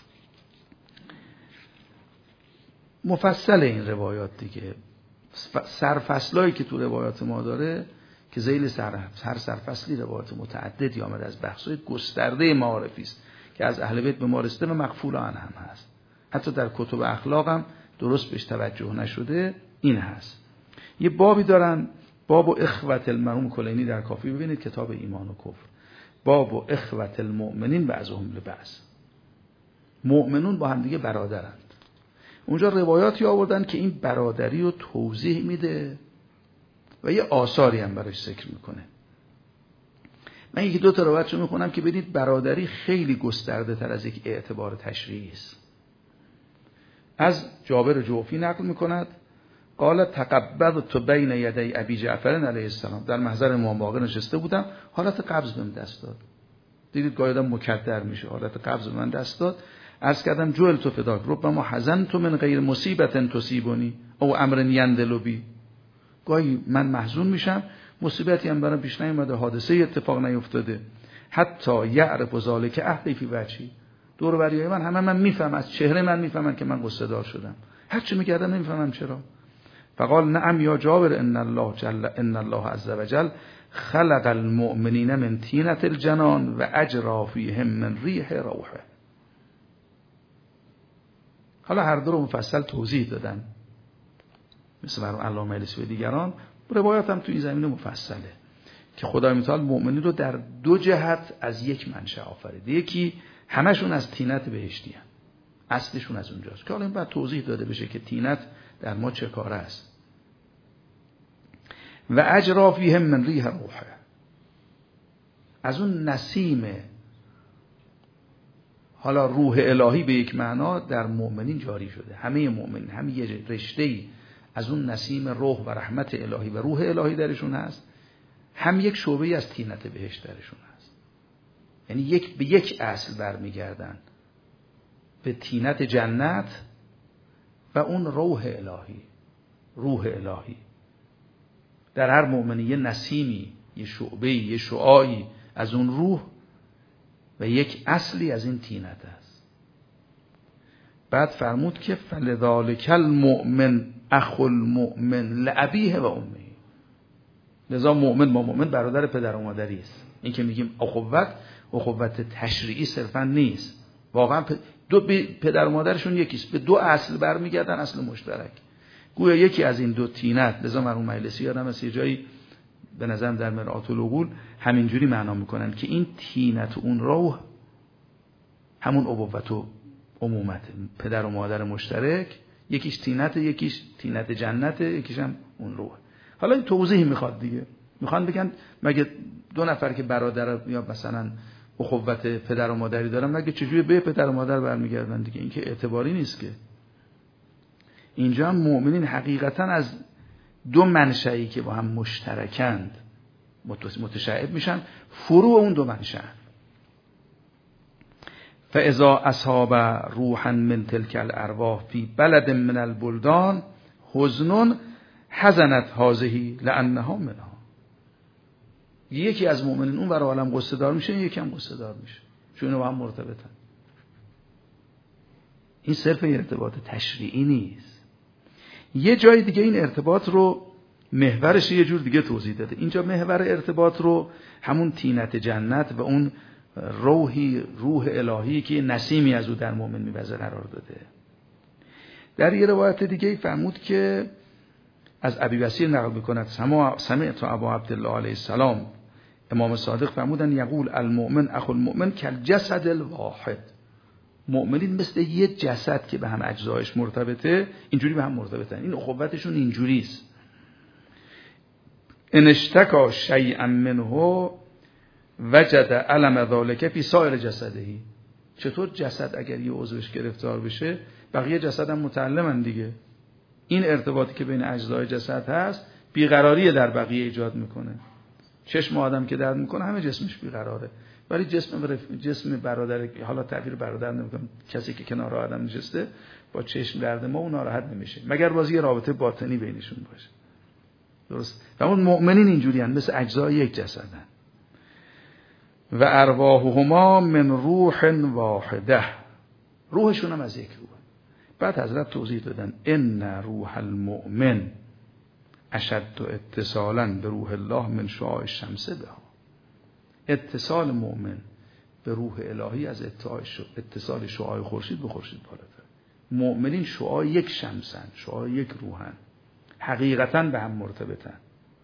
مفصل این روایات دیگه، سرفصلایی که تو روایات ما داره که ذیل هر سرفصلی روایات متعددی آمده از بحث‌های گسترده معارفی است که از اهل بیت به ما رسیده و مغفول عن هم هست. حتی در کتب اخلاق هم درست بهش توجه نشده، این هست. یه بابی دارن، باب و اخوت المرحوم کلینی در کافی، ببینید کتاب ایمان و کفر، باب و اخوت المؤمنین بعضهم لبعض، مؤمنون با هم دیگه برادرند. اونجا روایاتی آوردن که این برادری رو توضیح میده و یه آثاری هم براش ذکر میکنه. من یکی دو تا روایتشو میخونم که بدید برادری خیلی گسترده تر از یک اعتبار تشریعی است. از جابر جوفی نقل میکند قال تقبضت بین یدی ابی جعفر علیه السلام، در محضر امام باقر نشسته بودم، حالت قبض بهم دست داد. دیدید گاهی آدم مکدر میشه، حالت قبض به من دست داد. عرض کردم جوئل تو فداک، ربما حزنت من غیر مصیبت تصیبنی او امر یندل بی، گاهی من محزون میشم، مصیبتی هم برام پیش نیومده، حادثه اتفاق نیفتاده، حتی یعرف ذلک اهلی فی وجهی، دور و بریای من میفهم، از چهره من میفهمن که من غصه دار شدم، هر چی میگردم نمیفهمم چرا. فقال نعم یا جابر ان الله عز وجل خلق المؤمنین من طینة الجنان و اجری فیهم من ریح روحه. حالا هر دو رو مفصل توضیح دادن، مثل مرحوم علامه السی و دیگران، روایات هم تو این زمینه مفصله که خدای متعال مؤمنین رو در دو جهت از یک منشأ آفریده. یکی همشون از طینت بهشتی هستند، اصلشون از اونجاست که حالا این بعد توضیح داده بشه که طینت در ما چه کاره است. و اجری فیهم من ریح روحه، از اون نسیم حالا روح الهی به یک معنا در مؤمنین جاری شده. همه مؤمنین هم یه رشته‌ای از اون نسیم روح و رحمت الهی و روح الهی درشون هست، هم یک شعبه‌ای از طینت بهشت درشون هست. یعنی به یک اصل برمیگردن، به طینت جنت و اون روح الهی. روح الهی در هر مؤمنی یه نسیمی، یه شعبه‌ای، یه شعاعی از اون روح و یک اصلی از این طینت است. بعد فرمود که فلذالک المؤمن اخو المؤمن لابیه و امه، لذا مؤمن با مؤمن برادر پدر و مادری است. این که میگیم اخوت تشریعی صرفا نیست، واقعا دو پدر و مادرشون یکیست، به دو اصل برمیگردن، اصل مشترک. گویا یکی از این دو طینت، لذا مرحوم مجلسی یادم از یه جایی به نظرم در مرآت العقول همینجوری معنا میکنن که این طینت اون روح همون ابوت و امومت، پدر و مادر مشترک، یکیش طینت، یکیش طینت جنت، یکیش هم اون روح. حالا این توضیح میخواد دیگه، میخوان بگن مگه دو نفر که برادر یا مثلا اخوت پدر و مادری دارن مگه چجوری به پدر و مادر برمیگردن دیگه؟ این که اعتباری نیست که. اینجا هم مؤمنین حقیقتا از دو منشأی که با هم مشترکند متشعب میشن، فروع اون دو منشأ. فاذا اصاب روحا من تلك الارواح فی بلد من البلدان حزن حزنت هذه لانها منها. یکی از مؤمنین اون برای عالم غصه دار میشه، یکی هم غصه دار میشه، چون با هم مرتبطن. این صرف ارتباط تشریعی نیست. یه جای دیگه این ارتباط رو محورش یه جور دیگه توضیح داده. اینجا محور ارتباط رو همون طینت جنت و اون روح الهی که نسیمی از او در مؤمن میوزه قرار داده. در یه روایت دیگه فرمود که از ابی بصیر نقل میکند سمعت ابا عبدالله علیه السلام، امام صادق فرمودن یقول المؤمن اخو المؤمن کالجسد الواحد، مؤمنین مثل یه جسد که به هم اجزایش مرتبطه، اینجوری به هم مرتبطن. این اخوتشون اینجوریست. ان اشتکا شیئا منه وجد علم ذلک فی سایر جسده. چطور جسد اگر یه عضوش گرفتار بشه بقیه جسد هم متعلمن دیگه. این ارتباطی که بین اجزای جسد هست بیقراری در بقیه ایجاد میکنه. چشم آدم که درد میکنه همه جسمش بیقراره، ولی جسم برادر، حالا تعبیر برادر نمیکنم، کسی که کنار آدم نشسته با چشم درد ما اون ناراحت نمیشه مگر بازی رابطه باطنی بینشون باشه. درست؟ اما مؤمنین اینجوری هستند، مثل اجزای یک جسدن. و ارواحهما من روح واحده، روحشون هم از یک روح. بعد حضرت توضیح دادن ان روح المؤمن اشد اتصالا به روح الله من شعاع الشمس بها. اتصال مؤمن به روح الهی از اتصال شعاع خورشید به خورشید بالاتر. مؤمنین شعاع یک شمسن، شعاع یک روحن. حقیقتاً به هم مرتبطن.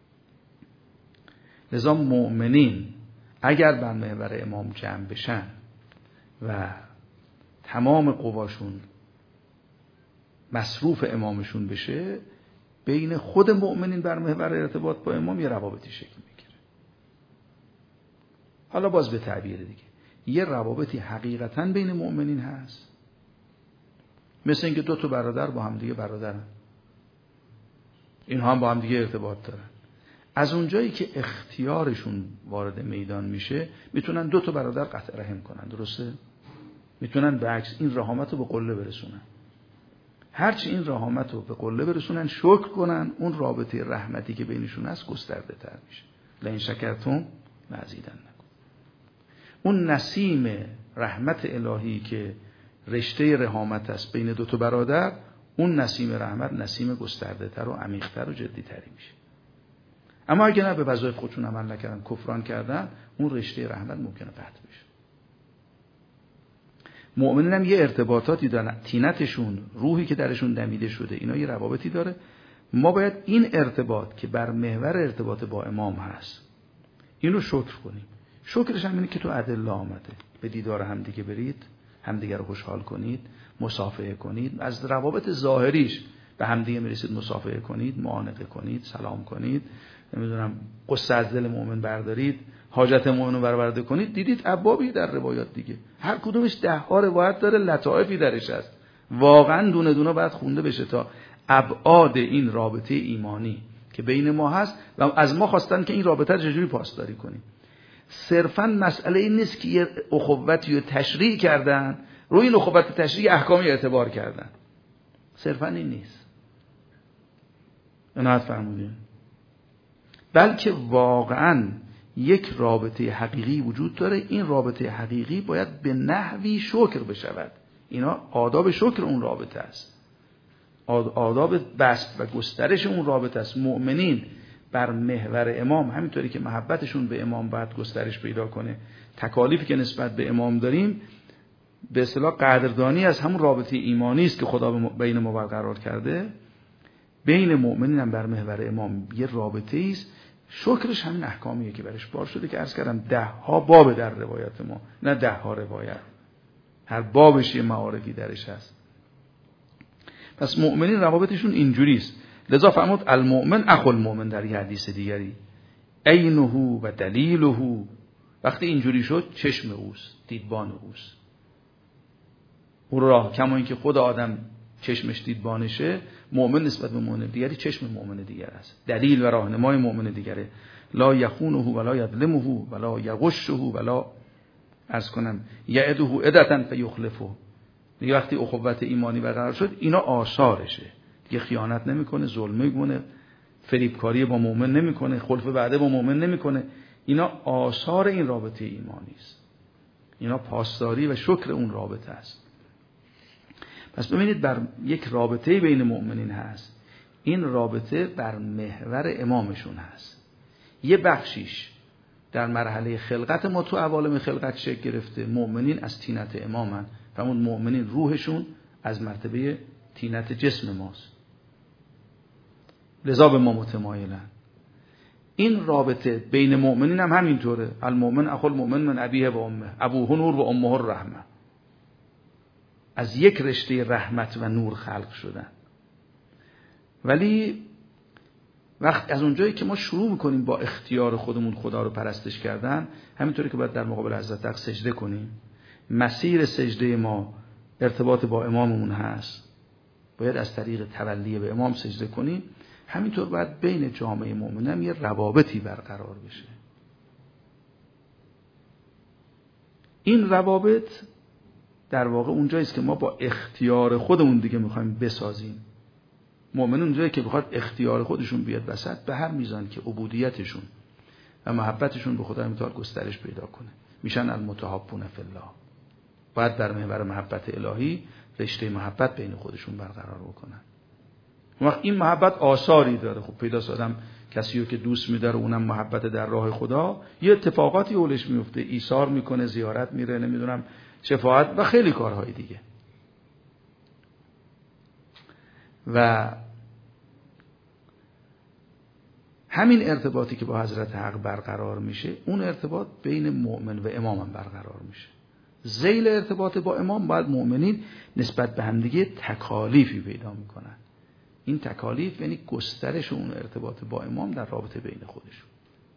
لذا مؤمنین اگر بر محور امام جمع بشن و تمام قواشون مصروف امامشون بشه، بین خود مؤمنین بر محور ارتباط با امام یه روابطی شکل میگیره. حالا باز به تعبیر دیگه، یه روابطی حقیقتاً بین مؤمنین هست، مثل اینکه 2 برادر با هم دیگه برادرن، اینها هم با هم دیگه ارتباط دارن. از اونجایی که اختیارشون وارد میدان میشه میتونن 2 برادر قطع رحم کنن، درسته؟ میتونن به عکس این رحامت رو به قله برسونن. هرچی این رحامت رو به قله برسونن، شکر کنن، اون رابطه رحمتی که بینشون هست گسترده تر میشه. لئن شکرتم لازیدنکم. اون نسیم رحمت الهی که رشته رحامت است بین 2 برادر، اون نسیم رحمت نسیم گسترده تر و عمیق تر و جدی تری میشه. اما اگه نه به وظایف خودشون عمل نکردن، کفران کردن، اون رشته رحمت ممکنه قطع بشه. مؤمنین هم یه ارتباطاتی دارن، طینتشون، روحی که درشون دمیده شده، اینا یه روابطی داره. ما باید این ارتباط که بر محور ارتباط با امام هست اینو شکر کنیم. شکرش هم اینه که تو ادله آمده، به دیدار همدیگه برید، همدیگه رو خوشحال کنید، مصافحه کنید. از روابط ظاهریش به همدیگه میرسید، مصافحه کنید، معانقه کنید، سلام کنید، نمیدونم قصه از دل مؤمن بردارید، حاجت مؤمن رو برآورده کنید. دیدید ابوابی در روایات دیگه، هر کدومش 10 روایت داره، لطائفی درش هست. واقعا دونه دونه باید خونده بشه تا ابعاد این رابطه ایمانی که بین ما هست و از ما خواستن که این رابطه رو چجوری پاسداری کنیم. صرفاً مسئله این نیست که یه اخوتی رو تشریع کردن، روی این اخوت تشریع احکامی اعتبار کردن. صرفاً این نیست. عنایت فرمودین. بلکه واقعاً یک رابطه حقیقی وجود داره. این رابطه حقیقی باید به نحوی شکر بشود. اینا آداب شکر اون رابطه است، آداب بسط و گسترش اون رابطه است. مؤمنین بر محور امام، همینطوری که محبتشون به امام باید گسترش پیدا کنه، تکالیفی که نسبت به امام داریم به اصطلاح قدردانی از همون رابطه ایمانی است که خدا بین ما برقرار کرده. بین مؤمنین هم بر محور امام یه رابطه است. شکرش همین احکامیه که برش بار شده که عرض کردم 10 باب در روایت ما، نه 10 روایت، هر بابش یه معارفی درش هست. پس مؤمنین روابطشون اینجوریست. لذا فرمود المؤمن اخو المؤمن در یه حدیث دیگری، عینه و دلیله. وقتی اینجوری شد چشم اوست، دیدبان اوست. اون راه کما اینکه خود آدم چشمش دیدبانشه، مؤمن نسبت به مؤمن دیگری چشم مؤمن دیگر است، دلیل و راهنمای مؤمن دیگره. لا یخونه ولا یظلمه ولا یغشه ولا عرض کنم یعده عدتا فیخلفه. دیگه وقتی اخوت ایمانی برقرار شد اینا آثارشه، دیگه خیانت نمیکنه، ظلم نمیکنه، فریبکاری با مؤمن نمیکنه، خلف وعده با مؤمن نمیکنه. اینا آثار این رابطه ایمانی است. اینا پاسداری و شکر اون رابطه است. پس ببینید بر یک رابطه بین مؤمنین هست، این رابطه بر محور امامشون هست. یه بخشیش در مرحله خلقت ما تو عوالم خلقت شکل گرفته، مؤمنین از طینت امامن، فرمود مؤمنین روحشون از مرتبه طینت جسم ماست، لذا به ما متمایلن. این رابطه بین مؤمنین هم همینطوره. المؤمن اخو المؤمن من ابیه و امه، ابوه نور و امه الرحمه. از یک رشته رحمت و نور خلق شدن. ولی وقت از اونجایی که ما شروع میکنیم با اختیار خودمون خدا رو پرستش کردن، همینطوری که باید در مقابل حضرت حق سجده کنیم، مسیر سجده ما ارتباط با اماممون هست، باید از طریق تولی به امام سجده کنیم. همینطور باید بین جامعه مؤمنه هم یه روابطی برقرار بشه. این روابط در واقع اونجاییست که ما با اختیار خودمون دیگه میخوایم بسازیم. مؤمنون اونجایی که بخواد اختیار خودشون بیاد وسط، به هر میزان که عبودیتشون و محبتشون به خدا متعال گسترش پیدا کنه، میشن المتحابون فی الله. باید در محور محبت الهی رشته محبت بین خودشون برقرار بکنن. وقت این محبت آثاری داره. خب پیداست آدم کسی رو که دوست می‌داره، اونم محبت در راه خدا، یه اتفاقاتی اولش میفته، ایثار میکنه، زیارت میره، نمیدونم شفاعت و خیلی کارهای دیگه. و همین ارتباطی که با حضرت حق برقرار میشه، اون ارتباط بین مؤمن و امام هم برقرار میشه. ذیل ارتباط با امام باید مؤمنین نسبت به همدیگه تکالیفی پیدا میکنن. این تکالیف یعنی گسترش اون ارتباط با امام در رابطه بین خودشون.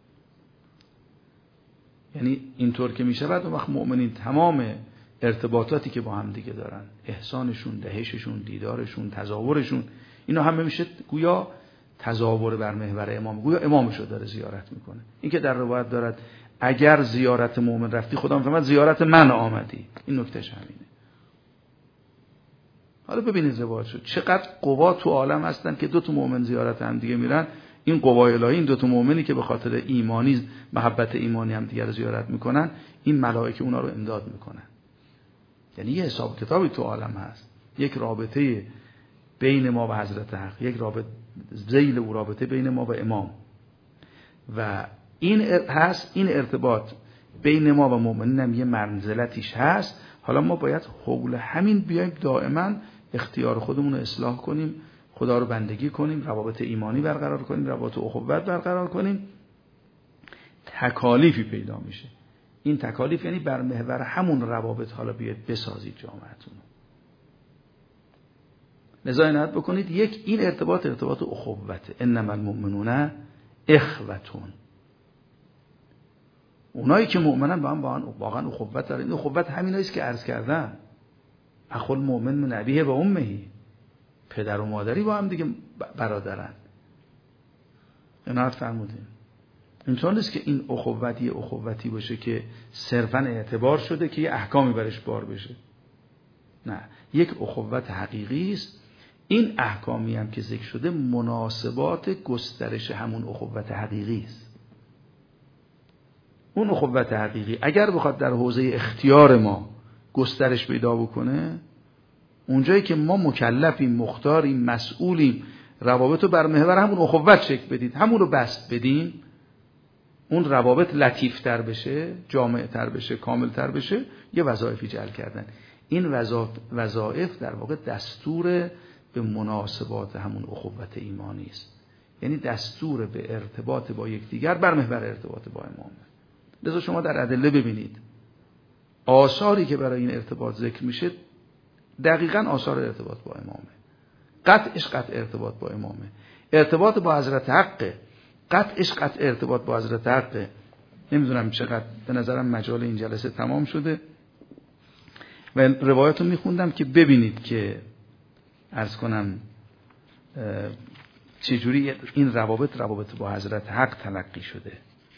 یعنی اینطور که میشه بعد اون وقت مؤمنین تمام ارتباطاتی که با هم دیگه دارن، احسانشون، دهششون، دیدارشون، تزاورشون، اینا همه میشه گویا تزاور بر محور امام، گویا امامشو داره زیارت میکنه. این که در روایت دارد اگر زیارت مؤمن رفتی خدا میفهمد زیارت من آمدی، این نکتهش همینه. حالا ببینید روایت شد چقدر قوا تو عالم هستن که دو تا مؤمن زیارت هم دیگه میرن، این قوای الهی، این دو تا مؤمنی که به خاطر ایمانی، محبت ایمانی هم دیگه رو زیارت میکنن، این ملائکه اونا رو امداد میکنن. یعنی یه حساب کتابی تو عالم هست، یک رابطه بین ما و حضرت حق، یک رابطه ذیل و رابطه بین ما و امام، و این هست، این ارتباط بین ما و مؤمنین هم یه منزلتیش هست. حالا ما باید حول همین بیایم دائما اختیار خودمون رو اصلاح کنیم، خدا رو بندگی کنیم، روابط ایمانی برقرار کنیم، روابط اخوت برقرار کنیم. تکالیفی پیدا میشه. این تکالیف یعنی بر محور همون روابط حالا بیاید بسازید جامعتون. لذا عنایت بکنید، یک این ارتباط اخوته، انما المؤمنون اخوتون. اونایی که مؤمنن با هم واقعا اخوت دارن. این اخوت همینایی است که عرض کردم، اخو المؤمن من ابیه و امه، پدر و مادری با هم دیگه برادرن. عنایت فرمودین. اینطور نیست که این اخوتی باشه که صرفا اعتبار شده که یه احکامی برش بار بشه. نه، یک اخوت حقیقی است. این احکامی هم که ذکر شده مناسبات گسترش همون اخوت حقیقی است. اون اخوت حقیقی اگر بخواد در حوزه اختیار ما گسترش پیدا بکنه، اونجایی که ما مکلفیم، مختاریم، مسئولیم، روابط رو بر محور همون اخوت شکل بدید، همون رو بسط بدیم، اون روابط لطیفتر بشه، جامعتر بشه، کاملتر بشه، یه وظایفی جعل کردن. این وظایف در واقع دستور به مناسبات همون اخوت ایمانی است. یعنی دستور به ارتباط با یکدیگر بر محور ارتباط با امامه. لذا شما در ادله ببینید آثاری که برای این ارتباط ذکر میشه دقیقاً آثار ارتباط با امامه. قطعش قطع ارتباط با امامه. ارتباط با حضرت حقه، قطعش قطع ارتباط با حضرت حقه. نمیدونم چقدر به نظرم مجال این جلسه تمام شده و روایت رو میخوندم که ببینید که عرض کنم چجوری این روابط با حضرت حق تلقی شده.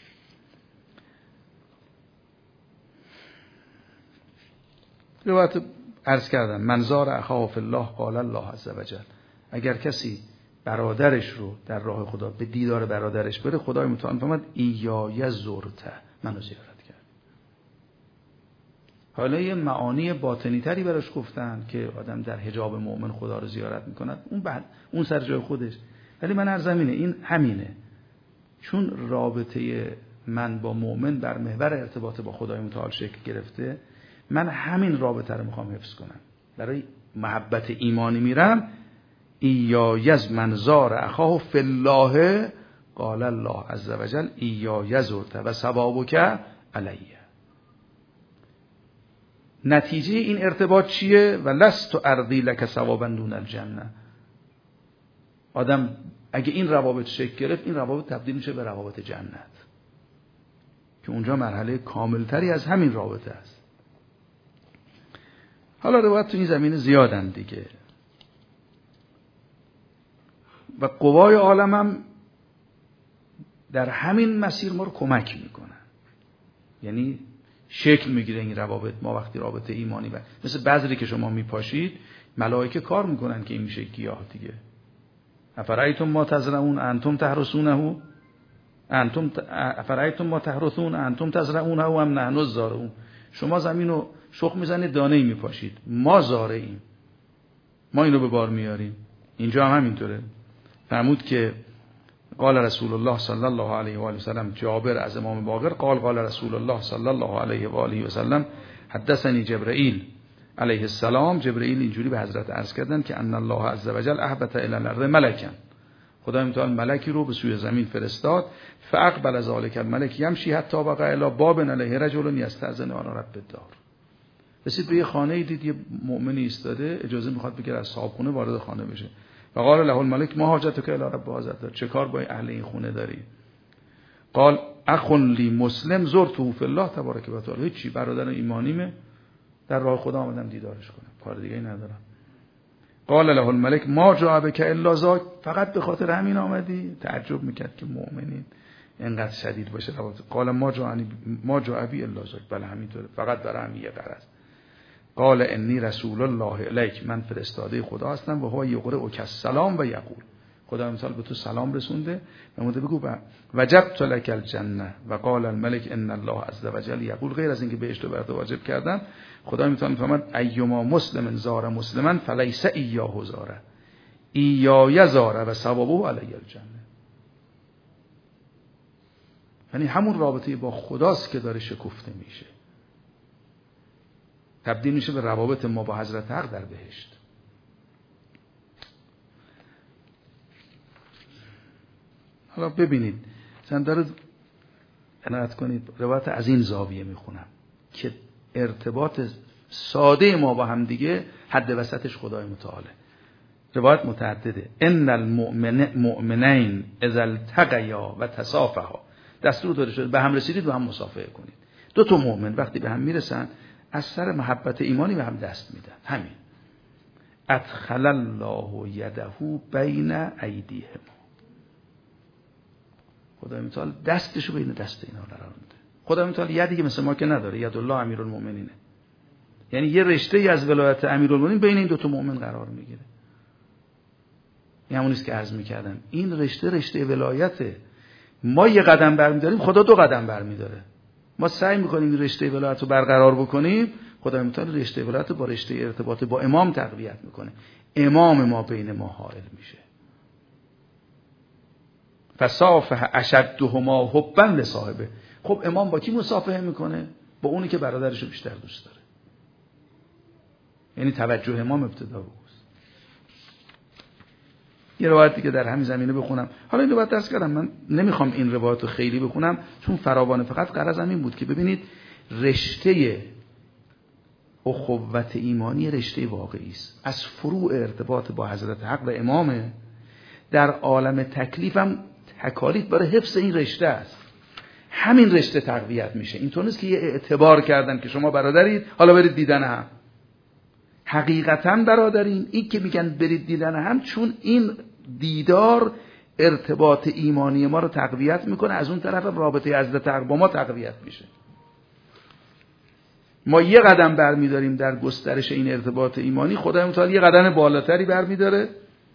روایت عرض کردم من زار اخاه فی الله قال الله عز وجل، اگر کسی برادرش رو در راه خدا به دیدار برادرش بره، خدای متعال فرمود ایای زرته، منو زیارت کرد. حالا یه معانی باطنی تری براش گفتن که آدم در حجاب مؤمن خدا رو زیارت میکند، اون بعد اون سر جای خودش، ولی من عرضم اینه، این همینه. چون رابطه من با مؤمن بر محور ارتباط با خدای متعال شکل گرفته، من همین رابطه رو میخوام حفظ کنم. برای محبت ایمانی میرم، ایایز منزار اخاه فی الله قال الله عز وجل ایایزرت و ثوابک علیه. نتیجه این ارتباط چیه؟ و لست ارضی لک ثوابا دون الجنه. آدم اگه این روابط شکل گرفت، این روابط تبدیل میشه به روابط جنت که اونجا مرحله کاملتری از همین رابطه است. حالا روایت تو این زمینه زیادن دیگه و قوای عالم هم در همین مسیر ما رو کمک میکنن. یعنی شکل میگیره این روابط. ما وقتی رابطه ایمانی مثل بذری که شما میپاشید، ملائکه کار میکنن که این میشه گیاه دیگه. افرایتم ما تزرعون انتم تحرثونه افرایتم ما تحرثون انتم تزرعونه ام نحن الزارعون. شما زمین رو شخم میزنید، دانه‌ای میپاشید، ما زارعیم، ما اینو به بار میاریم. اینجا هم همینطوره. فرمود که قال رسول الله صلی الله علیه و آله و سلم، جابر از امام باقر قال رسول الله صلی الله علیه و آله و سلم حدثنی جبرائیل علیه السلام. جبرائیل اینجوری به حضرت عرض کردن که ان الله عز وجل اهبط الی الارض ملکا خدای متعال ملکی رو به سوی زمین فرستاد. فاقبل ذلک الملک یمشی حتی وقع الی باب علیه رجل یستأذن علی رب الدار. رسید به یه خانه دید یه مؤمنی ایستاده، اجازه میخواد بگیره از صاحب وارد خانه بشه. فقال له الملک ما حاجتک الی رب هذا الدار، چه کار با اهل این خونه داری؟ قال اخ لی مسلم زرته فی الله تبارک و تعالی. چی؟ برادر ایمانیمه، در راه خدا آمدم دیدارش کنم، کار دیگه ای ندارم. قال له الملک ما جاء بک الا ذاک، فقط به خاطر همین آمدی؟ تعجب میکرد که مؤمنین اینقدر شدید باشه. قال ما جاء بی الا ذاک، بله همینطوره، فقط برای همین یه غرض. قال انی رسول الله الیک، من فرستاده خدا هستم. و هو یقرئک السلام و یقول، خدا مثال به تو سلام رسونده و مونده بگو وجبت لك الجنه و قال الملك ان الله عز وجل یقول، غیر از اینکه بهشت رو برات واجب کردم، خدا میتونه فرماد ایما مسلم زار مسلما فلیس ایاه زاره ایای زاره و ثوابه علی الجنه. یعنی همون رابطه با خداست که داره شکفته میشه، تبدیل میشه به روابط ما با حضرت حق در بهشت. حالا ببینید، مثلا داره عنایت کنید، روایت از این زاویه میخونم که ارتباط ساده ما با هم دیگه حد وسطش خدای متعاله. روایت متعدده. ان المؤمنین اذا التقیا و تصافحا، دستور داده شده به هم رسیدید و هم مصافحه کنید. دو تا مؤمن وقتی به هم میرسن از سر محبت ایمانی به هم دست میدن. همین. ادخل الله یده بین ایدیهم، خدای متعال دستشو بین دست اینا قرار میده. خدای متعال یدی که مثل ما که نداره، ید الله امیرالمؤمنینه، یعنی یه رشته ای از ولایت امیرالمؤمنین بین این دو تا مؤمن قرار میگیره. این همون است که عرض میکردم، این رشته ولایته. ما یه قدم برمیداریم، خدا دو قدم برمیداره. ما سعی میکنیم این رشته ولایت رو برقرار بکنیم، خدای متعال رشته ولایت با رشته ارتباط با امام تقویت میکنه. امام ما بین ما حائل میشه. فصافح اشدهما حبا لصاحبه. خب امام با کی مصافحه میکنه؟ با اونی که برادرش رو بیشتر دوست داره. یعنی توجه امام ابتدا بود. یه روایتی که در همین زمینه بخونم. حالا این روایت درس کردم، من نمیخوام این روایت رو خیلی بخونم چون فراوانه، فقط غرضم این بود که ببینید رشته اخوت ایمانی رشته واقعی است، از فروع ارتباط با حضرت حق و امامه. در عالم تکلیف هم تکالیف برای حفظ این رشته است. همین رشته تقویت میشه. اینطور نیست که یه اعتبار کردن که شما برادرید حالا برید دیدن هم. حقیقتا برادرین، این که میگن برید دیدن هم چون این دیدار ارتباط ایمانی ما رو تقویت میکنه، از اون طرف رابطه حضرت حق با ما تقویت میشه. ما یه قدم برمیداریم در گسترش این ارتباط ایمانی، خدای متعال یه قدم بالاتری برمیداره.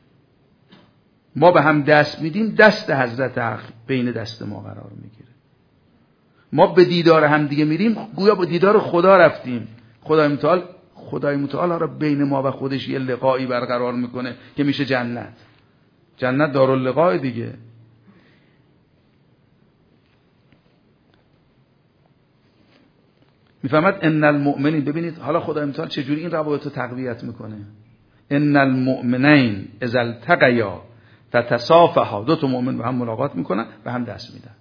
ما به هم دست میدیم، دست حضرت حق بین دست ما قرار میگیره. ما به دیدار هم دیگه میریم، گویا به دیدار خدا رفتیم. خدای متعال را بین ما و خودش یه لقایی برقرار میکنه که میشه جنت. جنت داراللقاء دیگه. میفهمد ان المؤمنین. ببینید حالا خدای متعال چجوری این روابط رو تقویت میکنه. ان المؤمنین اذا التقیا فتصافحا، دو تا مؤمن با هم ملاقات میکنن و هم دست میدن.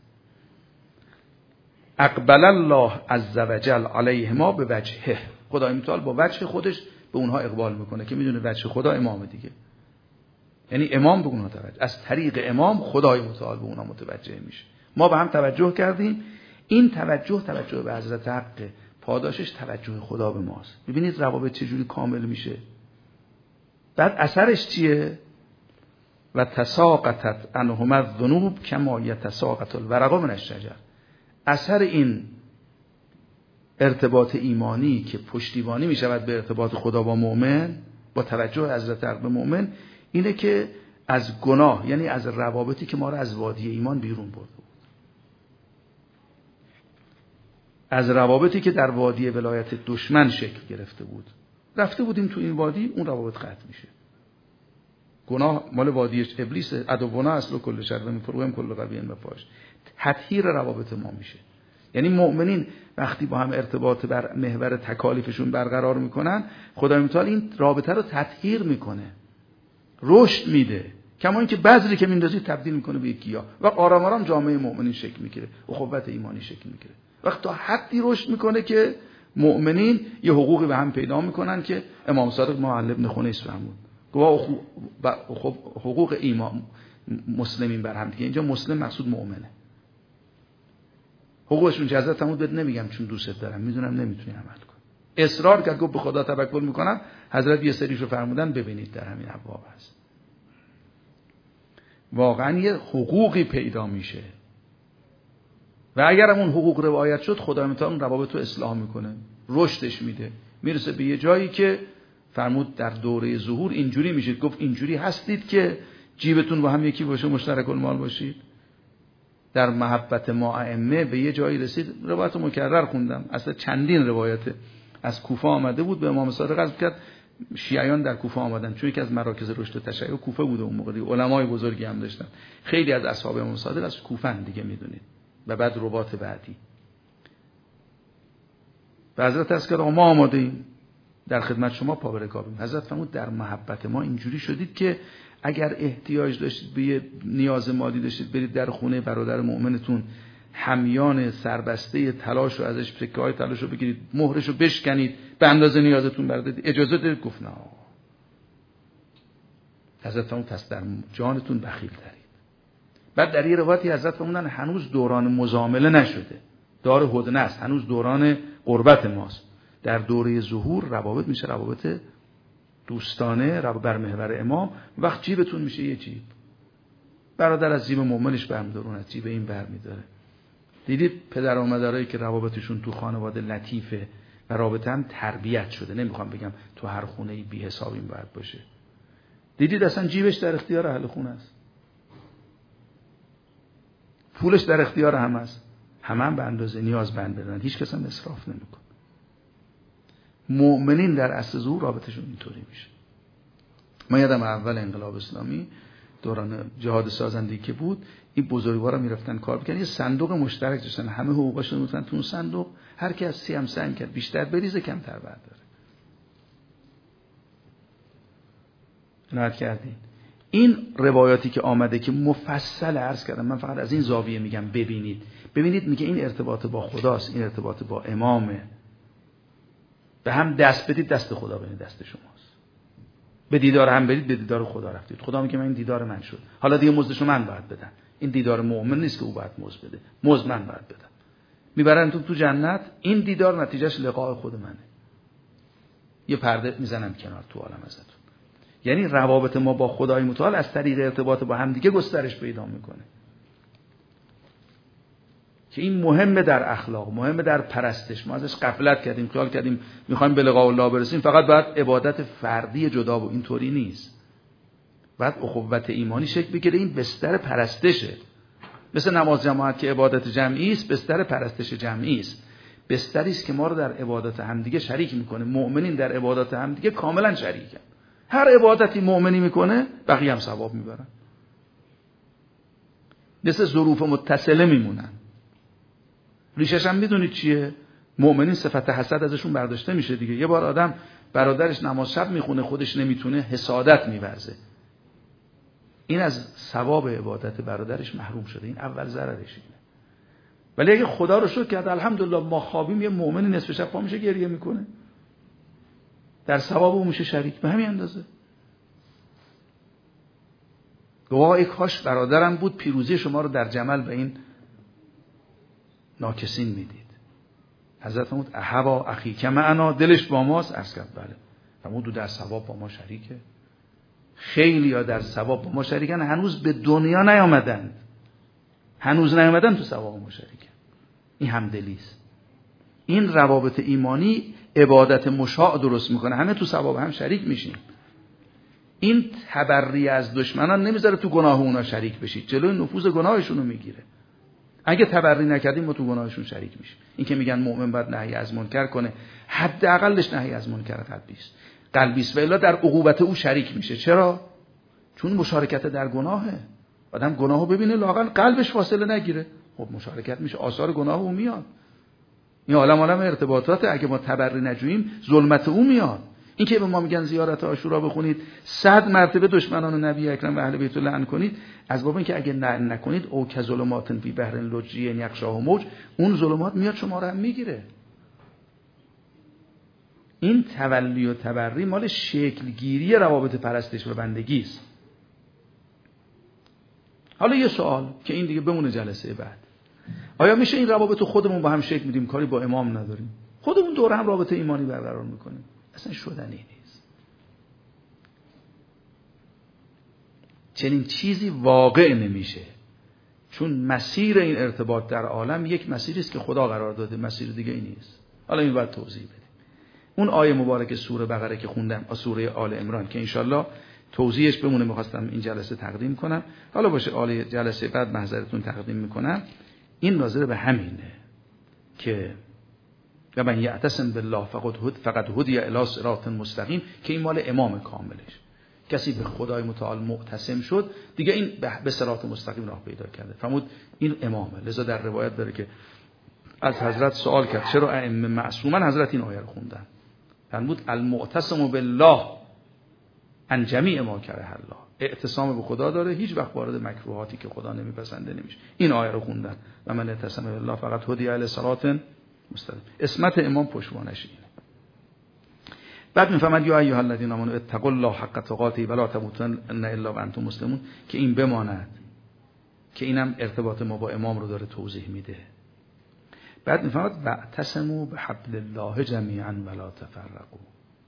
اقبل الله عز وجل علیهما به وجهه، خدای متعال با وجه خودش به اونها اقبال میکنه که میدونه وجه خدا امامه دیگه. یعنی امام به اونها توجه، از طریق امام خدای متعال به اونها متوجه میشه. ما به هم توجه کردیم، این توجه به حضرت حق، پاداشش توجه خدا به ماست. ببینید روابط چجوری کامل میشه. بعد اثرش چیه؟ و تساقطت عنهما الذنوب کما یتساقط الورق من الشجر. اثر این ارتباط ایمانی که پشتیبانی می شود به ارتباط خدا با مؤمن، با توجه حضرت حق به مؤمن، اینه که از گناه، یعنی از روابطی که ما را از وادی ایمان بیرون برده بود، از روابطی که در وادی ولایت دشمن شکل گرفته بود، رفته بودیم تو این وادی، اون روابط قطع میشه. گناه مال وادی ابلیس، عدونا اصل کل شر و مفروهم کل قوی و فاش. تطهیر روابط ما میشه. یعنی مؤمنین وقتی با هم ارتباط بر محور تکالیفشون برقرار میکنن، خدای متعال این رابطه رو تطهیر میکنه، رشد میده. کما اینکه بذری که میندازی تبدیل میکنه به گیاه و آرام آرام جامعه مؤمنین شکل میگیره، اخوت ایمانی شکل میگیره. وقت تا حدی رشد میکنه که مؤمنین یه حقوقی به هم پیدا میکنن که امام صادق معلی بن خنیس فرمود، گفت حقوق ایمان مسلمین بر هم دیگه. اینجا مسلم مقصود مؤمنه. حقوقشون که حضرت فرمود بهت نمیگم چون دوست دارم، میدونم نمیتونی عمل کن. اصرار کرد، گفت به خدا توکل میکنم. حضرت یه سریشو فرمودن ببینید در همین ابواب هست. واقعا یه حقوقی پیدا میشه و اگر اون حقوق رعایت شد خدا متعال روابط رو اصلاح میکنه، رشدش میده، میرسه به یه جایی که فرمود در دوره ظهور اینجوری میشه. گفت اینجوری هستید که جیبتون با هم یکی باشه، مشترک المال باشید. در محبت ما ائمه به یه جایی رسید. روایت مکرر خوندم، اصلا چندین روایت از کوفه آمده بود. به امام صادق عرض کرد شیعیان در کوفه آمدن، چون یکی از مراکز رشد تشیع کوفه بوده اون موقع. علمای بزرگی هم داشتن. خیلی از اصحاب امام صادق از کوفه دیگه میدونید. و بعد رباط بعدی. و حضرت از کرد ما آماده ایم در خدمت شما پا به رکابیم. حضرت فرمود در محبت ما اینجوری شدید که اگر احتیاج داشتید به یه نیاز مادی داشتید، برید در خونه برادر مؤمنتون، همیان سربسته طلاش رو ازش، سکه‌های طلاش رو بگیرید، مهرش رو بشکنید، به اندازه نیازتون بردارید، اجازه دارید؟ گفت نه. حضرت فرمود پس در جانتون بخیل دارید. بعد در یه روایتی حضرت فرمودن هنوز دوران مزامله نشده، دار هدنه است، هنوز دوران قربت ماست. در دوره ظهور روابط میشه روابط دوستانه، بر محور امام. وقت جیبتون میشه یه جیب، برادر از جیب مؤمنش برمی‌داره، از جیب این برمی‌داره. دیدید پدر و مادرایی که روابطشون تو خانواده لطیفه و رابطه هم تربیت شده، نمیخوام بگم تو هر خونه‌ای بی حساب این باید باشه، دیدید اصلا جیبش در اختیار اهل خونه است، پولش در اختیار هم است، هم به اندازه نیاز بند بدن، هیچ کس هم اسراف نمیکنه. مؤمنین در عصر ظهور رابطشون اینطوری میشه. ما یادم اول انقلاب اسلامی دوران جهاد سازندگی که بود، این بزرگوارا میرفتن کار میکنن، یه صندوق مشترک داشتن، همه حقوقاشون میتونن تو اون صندوق، هر کی از سیم سعی کرد بیشتر بریزه کمتر برداره. نهایت کردین. این روایاتی که آمده که مفصل عرض کردم، من فقط از این زاویه میگم ببینید میگه این ارتباط با خداست، این ارتباط با امامه. به هم دست بدید، دست خدا بین دست شماست. به دیدار هم برید، به دیدار خدا رفتید. خدا میگه من این دیدار من شد، حالا دیگه مزدشو من باید بدم. این دیدار مؤمن نیست که او باید مزد بده، مزد من باید بدم. میبرن تو جنت، این دیدار نتیجهش لقاء خود منه. یه پرده میزنم کنار تو عالم ازتون. یعنی روابط ما با خدای متعال از طریق ارتباط با هم دیگه گسترش پیدا میکنه. که این مهمه در اخلاق، مهمه در پرستش. ما ازش غفلت کردیم، خیال کردیم میخوایم به لقاء الله برسیم فقط باید عبادت فردی جدا، و اینطوری نیست. باید اخوت ایمانی شکل بگیره، این بستر پرستشه. مثل نماز جماعت که عبادت جمعی است، بستر پرستش جمعی است. بستری است که ما رو در عبادت همدیگه شریک میکنه. مؤمنین در عبادت همدیگه کاملا شریکن. هر عبادتی مؤمنی میکنه بقیه هم ثواب میبرن. مثل ظروف متصله میمونن. ریشش هم میدونید چیه؟ مؤمنین صفت حسد ازشون برداشته میشه دیگه. یه بار آدم برادرش نماز شب میخونه، خودش نمیتونه، حسادت میورزه، این از ثواب عبادت برادرش محروم شده. این اول ضررش اینه. ولی اگه خدا رو شکر کرد الحمدلله ما خوابیم، یه مؤمن نصف شب پا میشه گریه میکنه، در ثواب او میشه شریک به همین اندازه. گواه کاش برادرم بود پیروزی شما رو در جمل به این ناکسین میدید. حضرت فرمود احوا اخیک معنا، دلش با ماست. عرض کرد بله. فرمود در ثواب با ما شریکه. خیلی ها در ثواب با ما شریکن، هنوز به دنیا نیامدن، هنوز نیامدن تو ثواب ما شریکن. این همدلی است. این روابط ایمانی عبادت مشاع درست میکنه، همه تو ثواب هم شریک میشین. این تبری از دشمنان نمیذاره تو گناه اونا شریک بشید، جلوی نفوذ گناهشون رو میگیره. اگه تبری نکردیم ما تو گناهشون شریک میشیم. این که میگن مؤمن باید نهی از منکر کنه، حداقلش نهی از منکر قلبی است و الا در عقوبت او شریک میشه. چرا؟ چون مشارکت در گناهه. آدم گناهو ببینه لااقل قلبش فاصله نگیره، خب مشارکت میشه، آثار گناه او میاد. این عالم ارتباطات، اگه ما تبری نجوییم ظلمت او میاد. این که به ما میگن زیارت عاشورا بخونید 100 مرتبه دشمنان نبی اکرم و اهل بیت رو لعن کنید، از باب اینکه اگه لعن نکنید او کظلمات فی بحر لجی یغشاه موج، اون ظلمات میاد شما رو هم میگیره. این تولی و تبری مال شکلگیری روابط پرستش و بندگی است. حالا یه سوال که این دیگه بمونه جلسه بعد، آیا میشه این روابط خودمون با هم شکل میدیم، کاری با امام نداریم، خودمون دور هم رابطه ایمانی برقرار میکنیم؟ اصلا شدنی نیست. چنین چیزی واقع نمیشه، چون مسیر این ارتباط در عالم یک مسیری است که خدا قرار داده، مسیر دیگه ای نیست. حالا این باید توضیح بدیم. اون آیه مبارک سوره بقره که خوندم، سوره آل عمران که انشالله توضیحش بمونه، می‌خواستم این جلسه تقدیم کنم، حالا باشه جلسه بعد محضرتون تقدیم میکنم. این ناظر به همینه که و من یعتصم بالله فقط هدی الی صراط مستقیم، که این مال امام کاملش. کسی به خدای متعال معتصم شد دیگه این به صراط مستقیم راه پیدا کرده. فرمود این امامه. لذا در روایت داره که از حضرت سوال کرد چرا ائمه معصومن، حضرت این آیه رو خوندن. فرمود المعتصم بالله عن جمیع ما کره الله، اعتصام به خدا داره، هیچ وقت وارد مکروهاتی که خدا نمیپسنده نمیشه. این آیه رو خوندن و من اعتصم بالله فقط هدی الی صراط مستقیم. اسمت امام پشتوانش اینه. بعد میفهمد یا ایها الذین آمنوا اتقوا الله حق تقاته ولا تموتن الا وانتم مسلمون، که این بماند، که اینم ارتباط ما با امام رو داره توضیح میده. بعد میفهمد واعتصموا بحبل الله جمیعا ولا تفرقوا.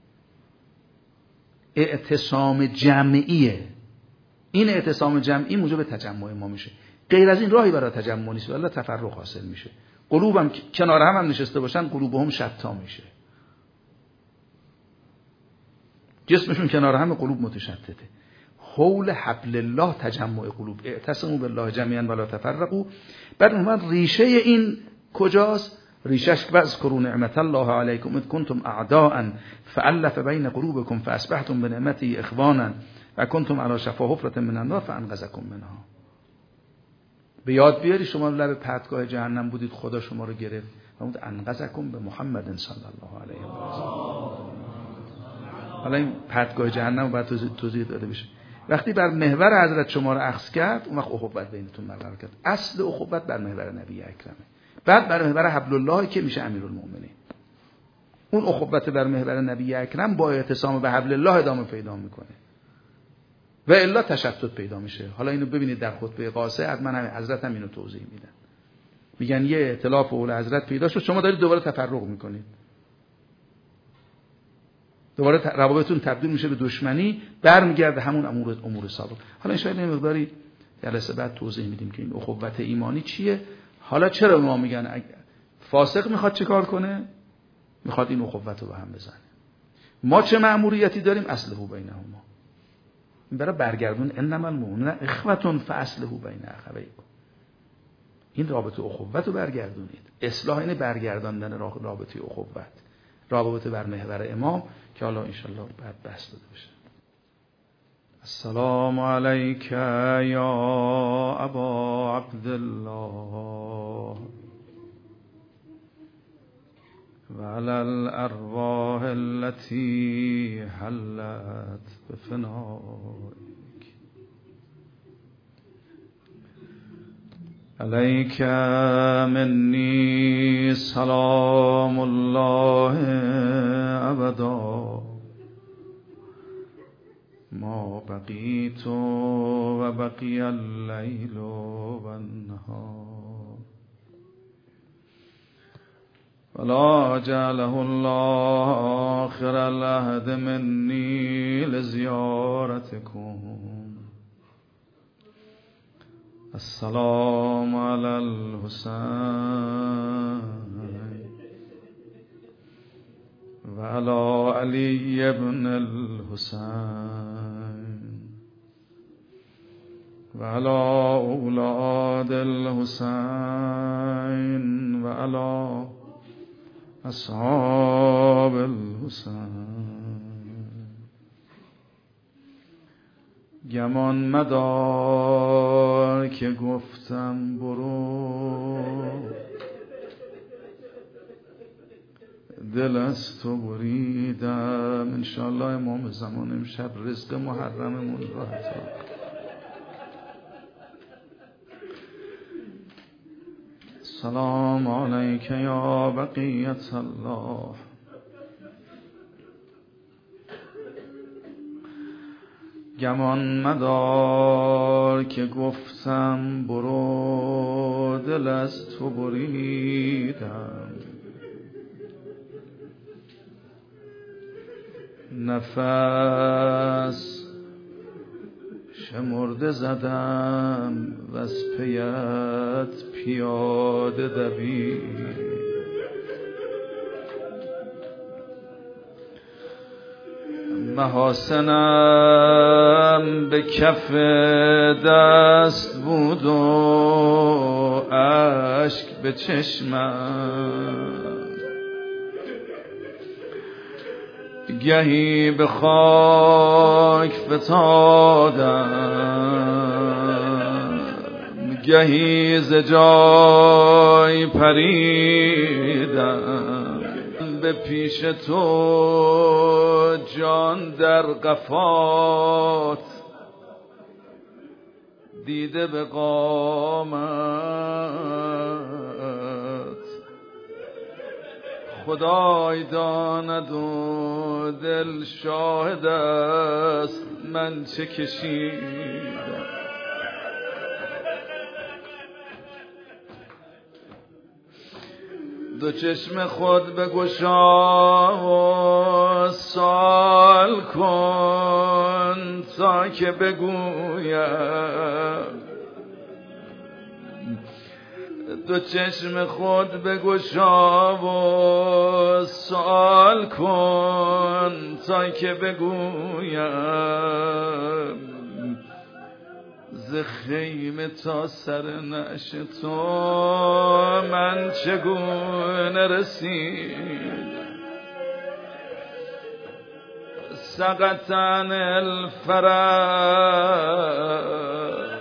اعتصام جمعیه. این اعتصام جمعی موجب تجمع ما میشه. غیر از این راهی برای تجمع نیست، ولی تفرق حاصل میشه. قلوبم کنار هم نشسته باشن، قلوبهم شتا میشه. جسمشون کنار هم، قلوب متشتته. حول حبل الله تجمع قلوب. اعتصموا بالله جمیعا ولا تفرقوا. بعد من ریشه این کجاست؟ ریشش واذکروا نعمت الله علیکم اذ کنتم اعداء فالف بین قلوبکم فاصبحتم بنعمته اخوانا و کنتم علی شفا حفرة من النار فانقذکم منها. به یاد بیاری شما لب پرتگاه جهنم بودید، خدا شما رو گرفت. فرمود انقذکم به محمد صلی الله علیه و آله. حالا این پرتگاه جهنم باید توضیح داده بشه. وقتی بر محور حضرت شما رو اخذ کرد، اون وقت اخوت بینتون برقرار کرد. اصل اخوت بر محور نبی اکرمه. بعد بر محور حبل الله که میشه امیرالمومنین. اون اخوت بر محور نبی اکرم با اعتصام به حبل الله ادامه پیدا میکنه و الا تشتت پیدا میشه. حالا اینو ببینید در خطبه قاصه حتما حضرت هم اینو توضیح میدن. میگن یه ائتلاف اول حضرت پیدا شد، شما دارید دوباره تفرق میکنید، دوباره روابطتون تبدیل میشه به دشمنی، برمیگرده همون امور سابق. حالا ان شاءالله این مقداری جلسه بعد توضیح میدیم که این اخوت ایمانی چیه. حالا چرا ما میگن فاسق میخواد چیکار کنه؟ میخواد این اخوت رو به هم بزنه. ما چه مأموریتی داریم؟ اصلحوا بینهما. این برای برگردون انما المؤمنون اخوة فاصلحوا بین اخویکم. این رابطه اخوت رو برگردونید. اصلاح اینه برگرداندن رابطه اخوت، رابطه بر محور امام، که حالا انشالله بعد بحث داده بشه. السلام علیک یا ابا عبدالله و علی الارواح التي حلت بفنائک. علیک منی سلام الله ابدا ما بقیت و بقی اللیل و النهار ولا جعله الله آخر العهد منی لزیارتکم. السلام علی الحسین و علی علی ابن الحسین و علی اولاد الحسین و علی اصحاب الحسین. گمان مدار که گفتم برو، دل از تو بریدم. انشاءالله امام زمان امشب رزق محرممون را عطا. سلام علیک یا بقیت الله. گمان مدار که گفتم برو دل از تو بریدم. نفس شمرده زدم و از پیت پیاده دوید. محاسنم به کف دست بود و اشک به چشمم. گهی به خاک فتادم، گهی ز جای پریدم. به پیش تو جان در قفات دیده به قامت. خدای داند و دل شاهد است من چه کشیدم. دو چشم خود بگشا و سوال کن تا که بگویم. دو چشم خود بگشا و سوال کن تا که بگویم. ز خیمه تا سر نعش تو من چگونه رسید. سقطن الفرج.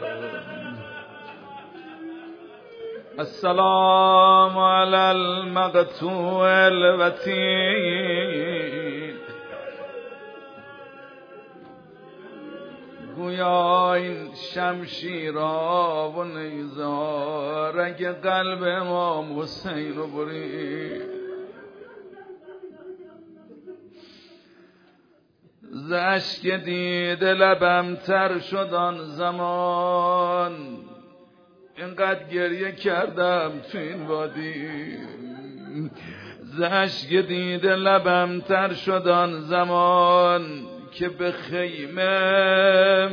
السلام علی المقطوع الوتین. گویا این شمشیرها و نیزه رگ قلب امام حسین رو برید. ز اشک دیده لبم تر شد آن زمان. اینقدر گریه کردم تو این وادی. ز اشک دیده لبم تر شد آن زمان که به خیمه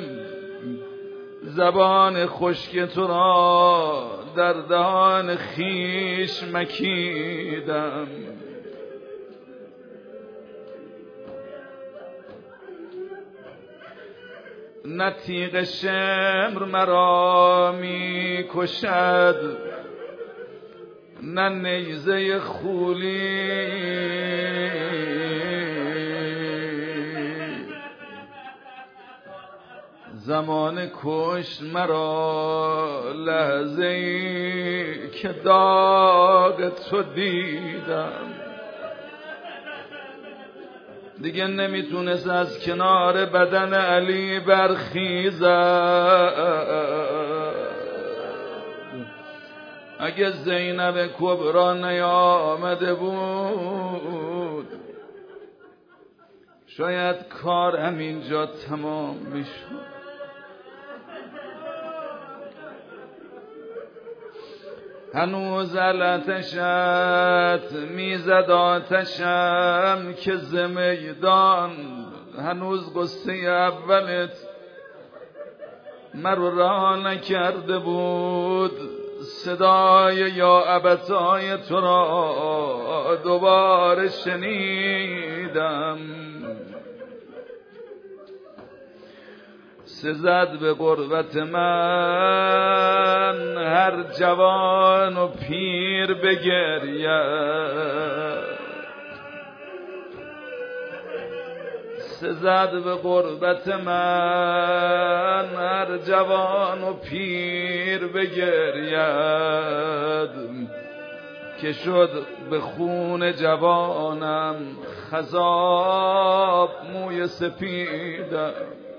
زبان خشک تو را در دهان خیش مکیدم. نه تیغ شمر مرا می کشد، نه نیزه خولی. زمان کشت مرا لحظه‌ای که داغ تو دیدم. دیگه نمیتونست از کنار بدن علی برخیزد. اگه زینب کبرا نیامده بود شاید کار همینجا تمام میشد. هنوز علتشت میزد آتشم که ز میدان. هنوز قصه اولت مرو رها نکرده بود. صدای یا ابتای تو را دوباره شنیدم. سزد به قربت من هر جوان و پیر بگرید. سزد به قربت من هر جوان و پیر بگرید. که شد به خون جوانم خضاب موی سپیدم.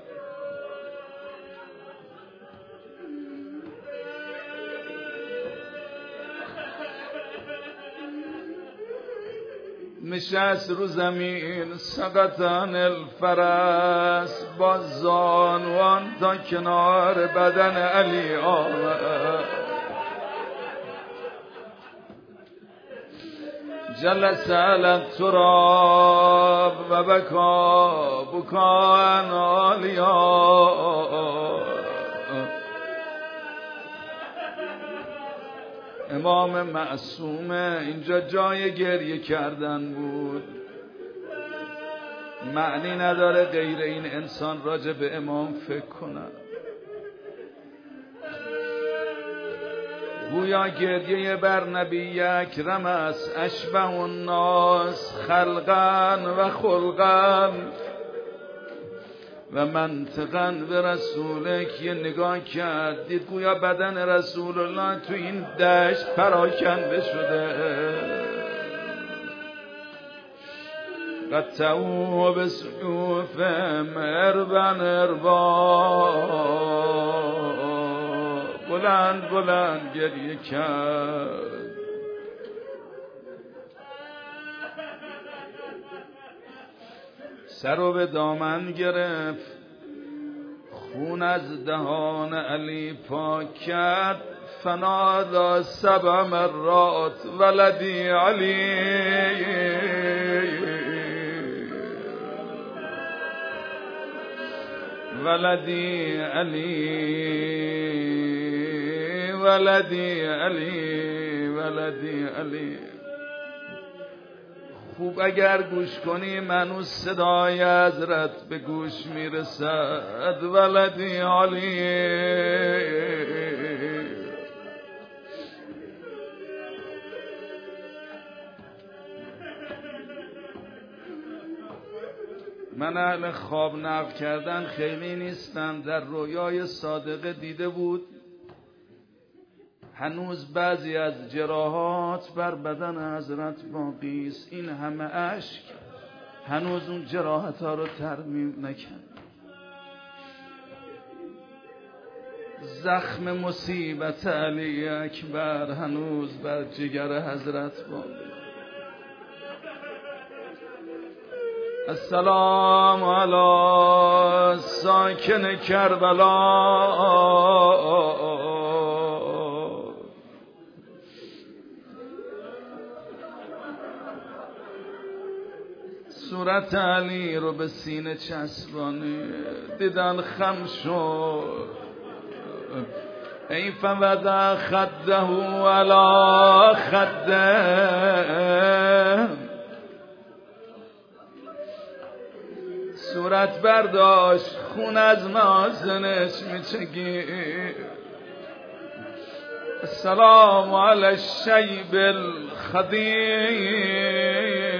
نشست رو زمین سقطن الفرس، با زانوان تا کنار بدن علی آمد. جلس علی التراب و بکا بکاء عالیا. امام معصومه اینجا جای گریه کردن بود. معنی نداره غیر این انسان راجع به امام فکر کنه. گویا گریه بر نبی اکرم است، اشبه الناس خلقا و خلقا و منطقا به رسولک. یه نگاه کرد دید گویا بدن رسول الله تو این دشت پراکنده شده. قطعوا بسیوفهم اربا اربا. بلند بلند گریه کرد. سر رو به دامن گرفت، خون از دهان علی پاک کرد. فنادا 7 مرات ولدی علی. ولدی علی ولدی علی ولدی علی. خوب اگر گوش کنی منو صدای حضرت به گوش میرسد. ولدی علی. من اهل خواب نقل کردن خیلی نیستم. در رویای صادقه دیده بود هنوز بعضی از جراحات بر بدن حضرت باقی است. این همه اشک هنوز اون جراحت ها رو ترمیم نکرد. زخم مصیبت علی اکبر هنوز بر جگر حضرت باقی. السلام علی ساکن کربلا. صورت علی رو به سینه چسبانی دیدن خم شد. ای فوضع خده علی خده. صورت برداشت خون از مازنش میچگید. السلام علی الشیب الخدیم.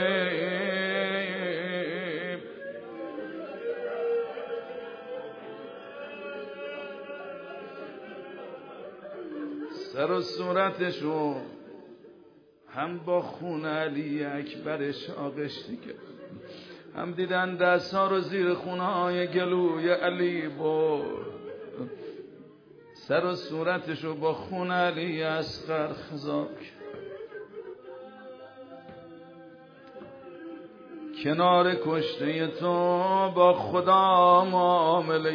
سر و صورتشو هم با خون علی اکبرش آغشته کرد، هم دیدن دستها رو زیر خونهای گلوی علی برد. سر و صورتشو با خون علی اصغر خضاب کرد. کنار کشته تو با خدا معامله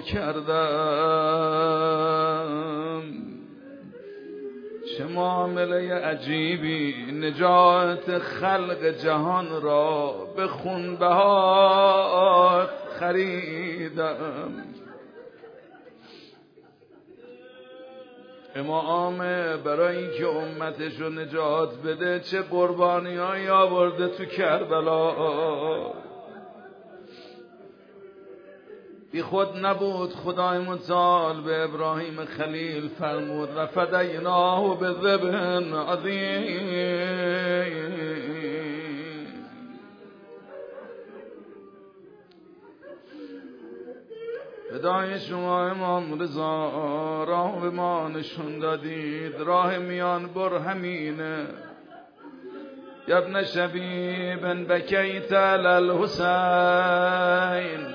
کردم. چه معامله عجیبی، نجات خلق جهان را به خونبهات خریدم. امام برای اینکه امتش رو نجات بده چه قربانی‌هایی آورده تو کربلا. بی خود نبود، خدای متعال به ابراهیم خلیل فرمود و فدیناه بذبح عظیم. فدای شما امام رضا، راه به ما نشون دادید، راه میان بر همینه. یا ابن شبیب بکیت علی الحسین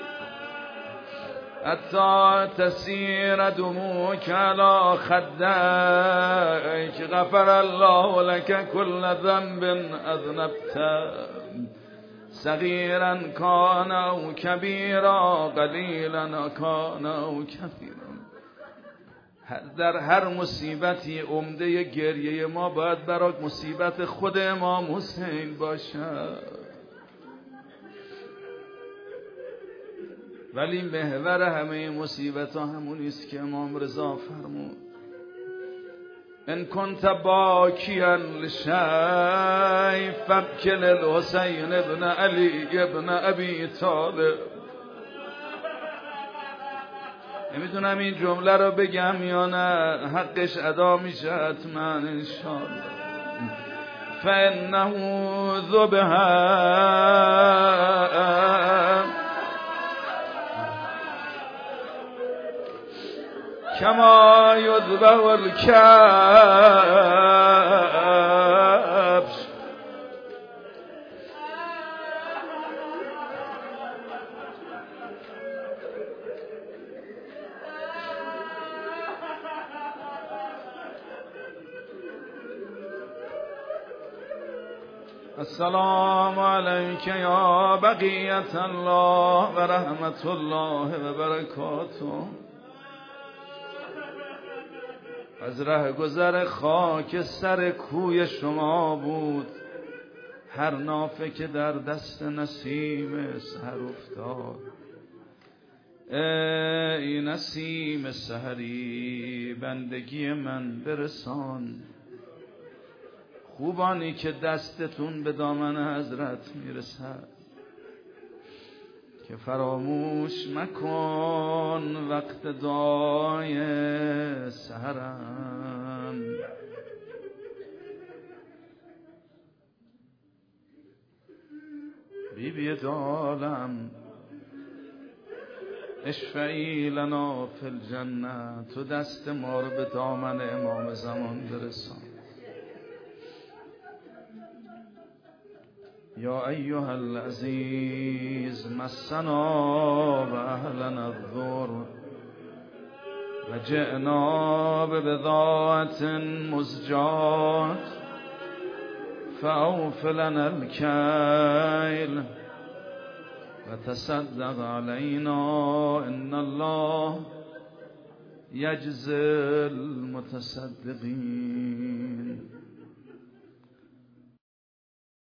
حتی تسیر دموک علی خدیک غفر الله لك كل ذنب اذنبت صغیرا کان او کبیرا قلیلا کان او کثیرا. در هر مصیبتی عمده گریه ما باید برای مصیبت خود امام حسین باشد، ولی محور همه مصیبت ها همونی است که امام رضا فرمود ان کنت باکیا لشیء فابکی للحسین ابن علی ابن ابی طالب. نمیدونم این جمله رو بگم یا نه، حقش ادا میشه حتما انشاءالله. فانه ذبح کما یذبح الکبش. السلام علیک یا بقیت الله و رحمت الله و برکاته. از ره گذر خاک سر کوی شما بود هر نافه که در دست نسیم سحر افتاد. ای نسیم سحری بندگی من برسان، خوبانی که دستتون به دامن حضرت میرسد که فراموش مکن وقت دعای سحرم. بیبی دالم اشفعی لنا فی الجنه، تو دست ما رو به دامن امام زمان برسان. یا ایها العزیز مسنا و اهلنا الضر و جئنا ببضاعة مزجاة فاوف لنا الکیل و تصدق علینا ان الله یجزی المتصدقین.